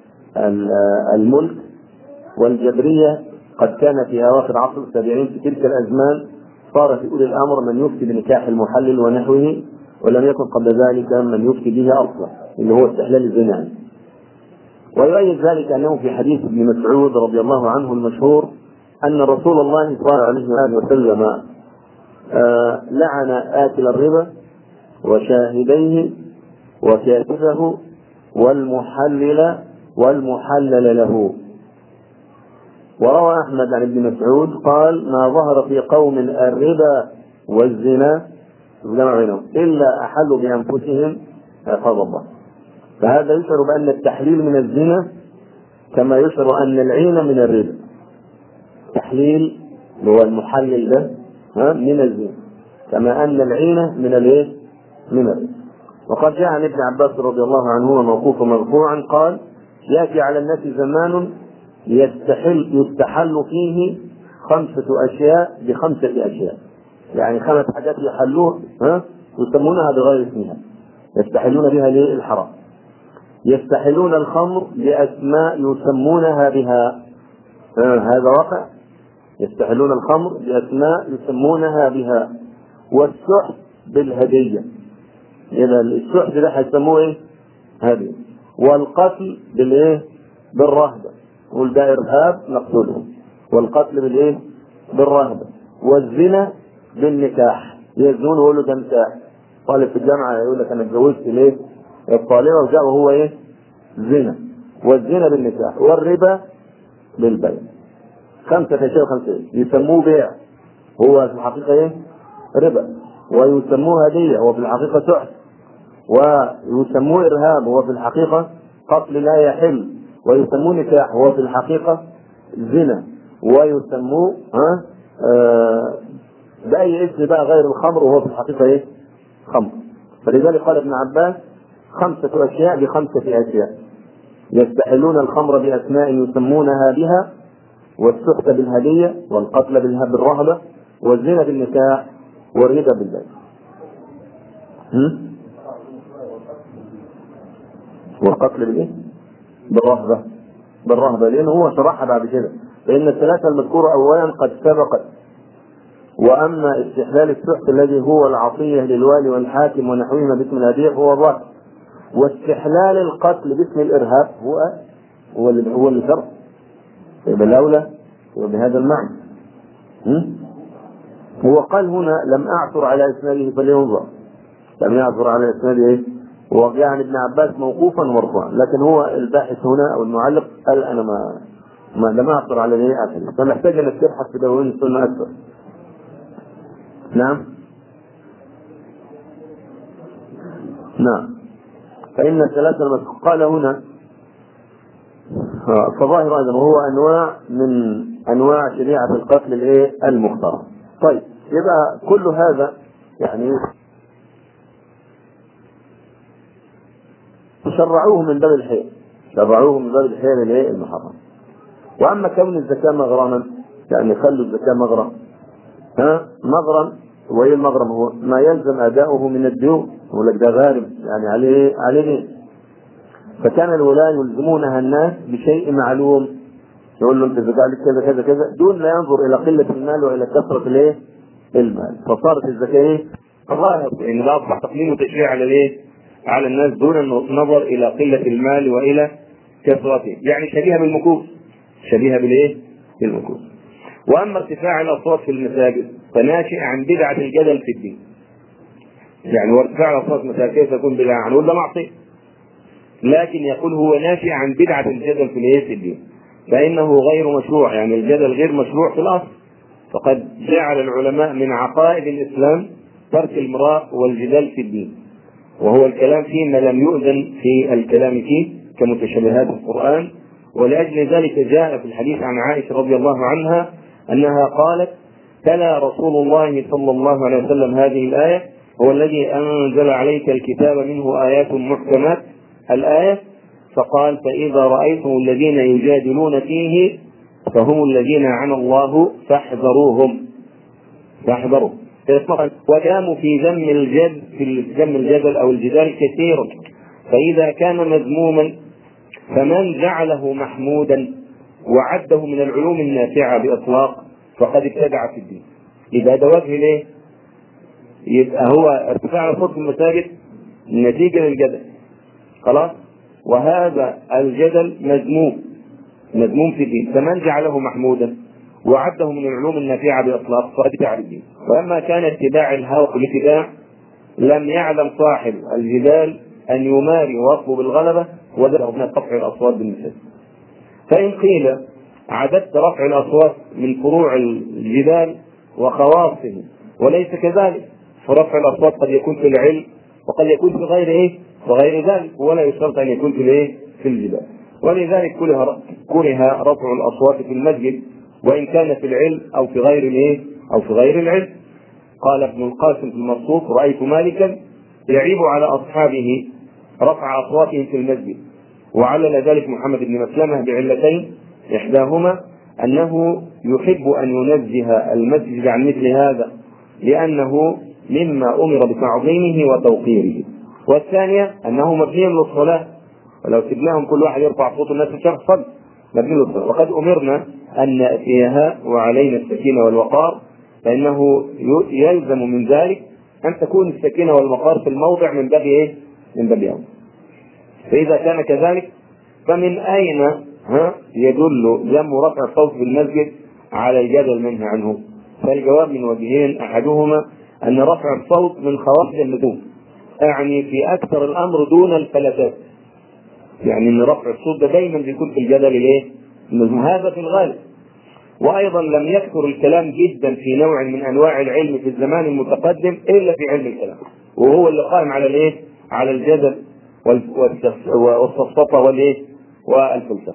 الملك والجبرية قد كان في أواخر عصر التابعين في تلك الأزمان، صار في أولي الأمر من يفتي بنكاح المحلل ونحوه، ولم يكن قبل ذلك من يفتي به أصلا اللي هو استحلال الزنا. ويؤيد ذلك أنه في حديث ابن مسعود رضي الله عنه المشهور أن رسول الله صلى الله عليه وسلم آه لعن آكل الربا وشاهديه وكاتبه والمحلل والمحلل له. وروى أحمد عن ابن مسعود قال ما ظهر في قوم الربا والزنا إلا أحلوا بأنفسهم عقاب الله. فهذا يشعر بأن التحليل من الزنا كما يشعر أن العين من الربا. تحليل هو المحلل ده من الزنا كما أن العين من الايه من الربا. وقد جاء عن ابن عباس رضي الله عنه موقوفا مرفوعا قال يأتي على الناس زمان يستحل يستحل فيه خمسة أشياء بخمسة أشياء، يعني خمس حاجات يحلوها ها يسمونها بغير اسمها، يستحلون بها الحرام. يستحلون الخمر بأسماء يسمونها بها، هذا واقع، يستحلون الخمر بأسماء يسمونها بها. والسحت بالهدية، إذا السحت ده هيسموه إيه؟ هدية. والقتل بالإيه؟ بالرهبة، قول ده إرهاب نقتله، والقتل بالإيه؟ بالرهبة. والزنا بالنكاح، يزنون ويقولوا ده نكاح، طالب في الجامعة يقول لك أنا اتجوزت ليه؟ الطالبة وجاء وهو إيه؟ زنا. والزنا بالنكاح. والربا بالبيع. خمسة أشياء خمسة يسموه بيع، هو في الحقيقة إيه؟ ربا. ويسموه هدية، هو في الحقيقة سحت. ويسموه إرهاب، هو في الحقيقة قتل لا يحل. ويسموه نكاح، هو في الحقيقة زنا. ويسموه ها آه بأي اسم بقى غير الخمر، وهو في الحقيقة إيه؟ خمر. فلذلك قال ابن عباس خمسة أشياء بخمسة أشياء. يستحلون الخمر بأسماء يسمونها بها، والسحت بالهدية والقتل بالرهبة والزنا بالنكاح والربا بالبيع. والقتل بالايه؟ بالرهبة بالرهبة لأنه هو شرحها بعد كده، لأن الثلاثة المذكورة أولا قد سبقت. وأما استحلال السحت الذي هو العطية للوالي والحاكم ونحوهما باسم الهدية هو ظاهر، واستحلال القتل باسم الإرهاب هو هو اللي هو اللي شرح بالأولى وبهذا المعنى. هو قال هنا لم أعثر على إسناده فلينظر، لم يعثر على إسناده إيه؟ وجاء ابن عباس موقوفا مرفوعا، لكن هو الباحث هنا أو المعلق قال أنا ما ما لم أعثر على إيه أكل، فنحتاج أن تبحث في دواوين السنة أكثر. نعم نعم فإن الثلاثة المذكورة قال هنا فظاهر أيضا وهو أنواع من أنواع شريعة القتل الإيه المختارة. طيب يبقى كل هذا يعني شرعوه من باب الحيل، شرعوه من باب الحيل الإيه المحرم. وأما كون الزكاة مغرما يعني خلوا الزكاة مغرم، ها مغرم، وإيه المغرم؟ هو ما يلزم أداؤه من الديون، يقول لك ده غارم يعني عليه عليه، فكان الولاة يلزمونها الناس بشيء معلوم، يقول له انت الزكاة عليك كذا كذا كذا دون لا ينظر الى قلة المال والى كثرة الايه المال، فصارت الزكاة ايه ظاهر ان ده اصبح تقنين وتشريع على الايه على الناس دون النظر الى قلة المال والى كثرته، يعني شبيهة بالمكوس، شبيهة بالايه بالمكوس. واما ارتفاع الاصوات في المساجد فناشئ عن بدعة الجدل في الدين، يعني وارتفاع الاصوات في المساجد كيف يكون بدعة؟ نقول ده معصية، لكن يقول هو ناشئ عن بدعة الجدل في الايه في الدين، فإنه غير مشروع، يعني الجدل غير مشروع في الأصل، فقد جعل العلماء من عقائد الإسلام ترك المراء والجدال في الدين، وهو الكلام فيما لم يؤذن في الكلام فيه كمتشابهات القرآن. ولأجل ذلك جاء في الحديث عن عائشة رضي الله عنها أنها قالت تلا رسول الله صلى الله عليه وسلم هذه الآية هو الذي أنزل عليك الكتاب منه آيات محكمات الآية، فقال فإذا رأيتم الذين يجادلون فيه فهم الذين لعن الله فاحذروهم فاحذروا. وكانوا في ذم الجد في ذم الجدل أو الجدال كثير، فإذا كان مذموما فمن جعله محمودا وعده من العلوم النافعة بإطلاق فقد ابتدع في الدين. إذا هذا وجه ليه؟ يبقى هو ارتفاع صوت المساجد نتيجة للجدل، خلاص، وهذا الجدل مذموم مذموم في الدين، فمن جعله محمودا وعده من العلوم النافعة بإطلاق فقد ابتدع الدين. وأما كان اتباع الهوى والابتداع لم يعلم صاحب الجدال أن يماري ويطلب بالغلبة وذلك من رفع الأصوات بالمثال. فإن قيل عددت رفع الأصوات من فروع الجدال وخواصه وليس كذلك، فرفع الأصوات قد يكون في العلم وقد يكون في غير ايه وغير ذلك، ولا يشترط ان يكون في الايه في الجدال. ولذلك كره كره رفع الاصوات في المسجد وان كان في العلم او في غير الايه او في غير العلم. قال ابن القاسم في المصروف رايت مالكا يعيب على اصحابه رفع اصواتهم في المسجد، وعلل ذلك محمد بن مسلمه بعلتين، احداهما انه يحب ان ينزه المسجد عن مثل هذا لانه مما أمر بتعظيمه وتوقيره، والثانية أنه مبني للصلاة، ولو سبناهم كل واحد يرفع صوت الناس في شرح صد مبني للصلاة، وقد أمرنا أن نأتيها وعلينا السكينة والوقار، فإنه يلزم من ذلك أن تكون السكينة والوقار في الموضع من باب إيه؟ من باب يوم. فإذا كان كذلك فمن أين ها يدل ذم رفع الصوت في المسجد على الجدل المنهي عنه؟ فالجواب من وجهين، أحدهما أن رفع الصوت من خواص اللزوم، يعني في أكثر الأمر دون الفلتات، يعني أن رفع الصوت ده دايما بيكون في الجدل ليه؟ هذا في الغالب. وأيضا لم يكثر الكلام جدا في نوع من أنواع العلم في الزمان المتقدم إلا في علم الكلام، وهو اللي قائم على الإيه؟ على الجدل والسفسطة والإيه؟ والفلسفة،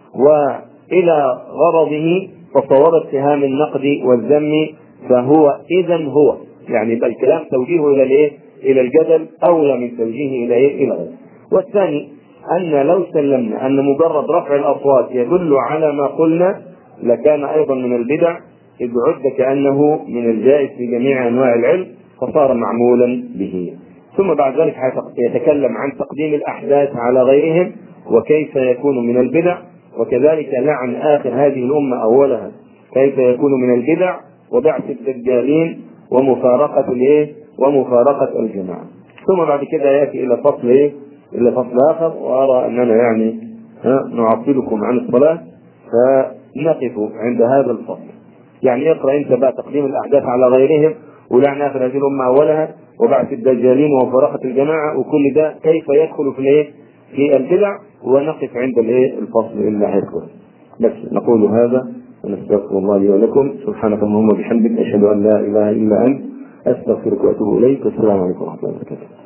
وإلى غرضه فصور اتهام النقد والذم، فهو إذن هو يعني يبقى الكلام توجيهه الى الايه؟ الى الجدل اولى من توجيهه الى ايه؟ الى غيره. والثاني ان لو سلمنا ان مجرد رفع الاصوات يدل على ما قلنا لكان أيضا من البدع، إذ عد كأنه من الجائز في جميع أنواع العلم فصار معمولا به. ثم بعد ذلك يتكلم عن تقديم الأحداث على غيرهم وكيف يكون من البدع، وكذلك لعن آخر هذه الأمة أولها كيف يكون من البدع، وبعث الدجالين ومفارقة الايه ومفارقة الجماعة. ثم بعد كده يأتي إلى فصل ايه إلى فصل آخر، وأرى أننا يعني نعطلكم عن الصلاة فنقف عند هذا الفصل. يعني اقرأ أنت بقى تقديم الأحداث على غيرهم ولعن آخر هذه الأمة أولها وبعث الدجالين ومفارقة الجماعة، وكل ده كيف يدخل في الايه في البدع، ونقف عند الايه الفصل اللي هيدخل. بس نقول هذا ونستغفر الله لي ولكم. سبحانك اللهم وبحمدك، أشهد أن لا إله إلا أنت، أستغفرك وأتوب إليك. والسلام عليكم ورحمة الله وبركاته.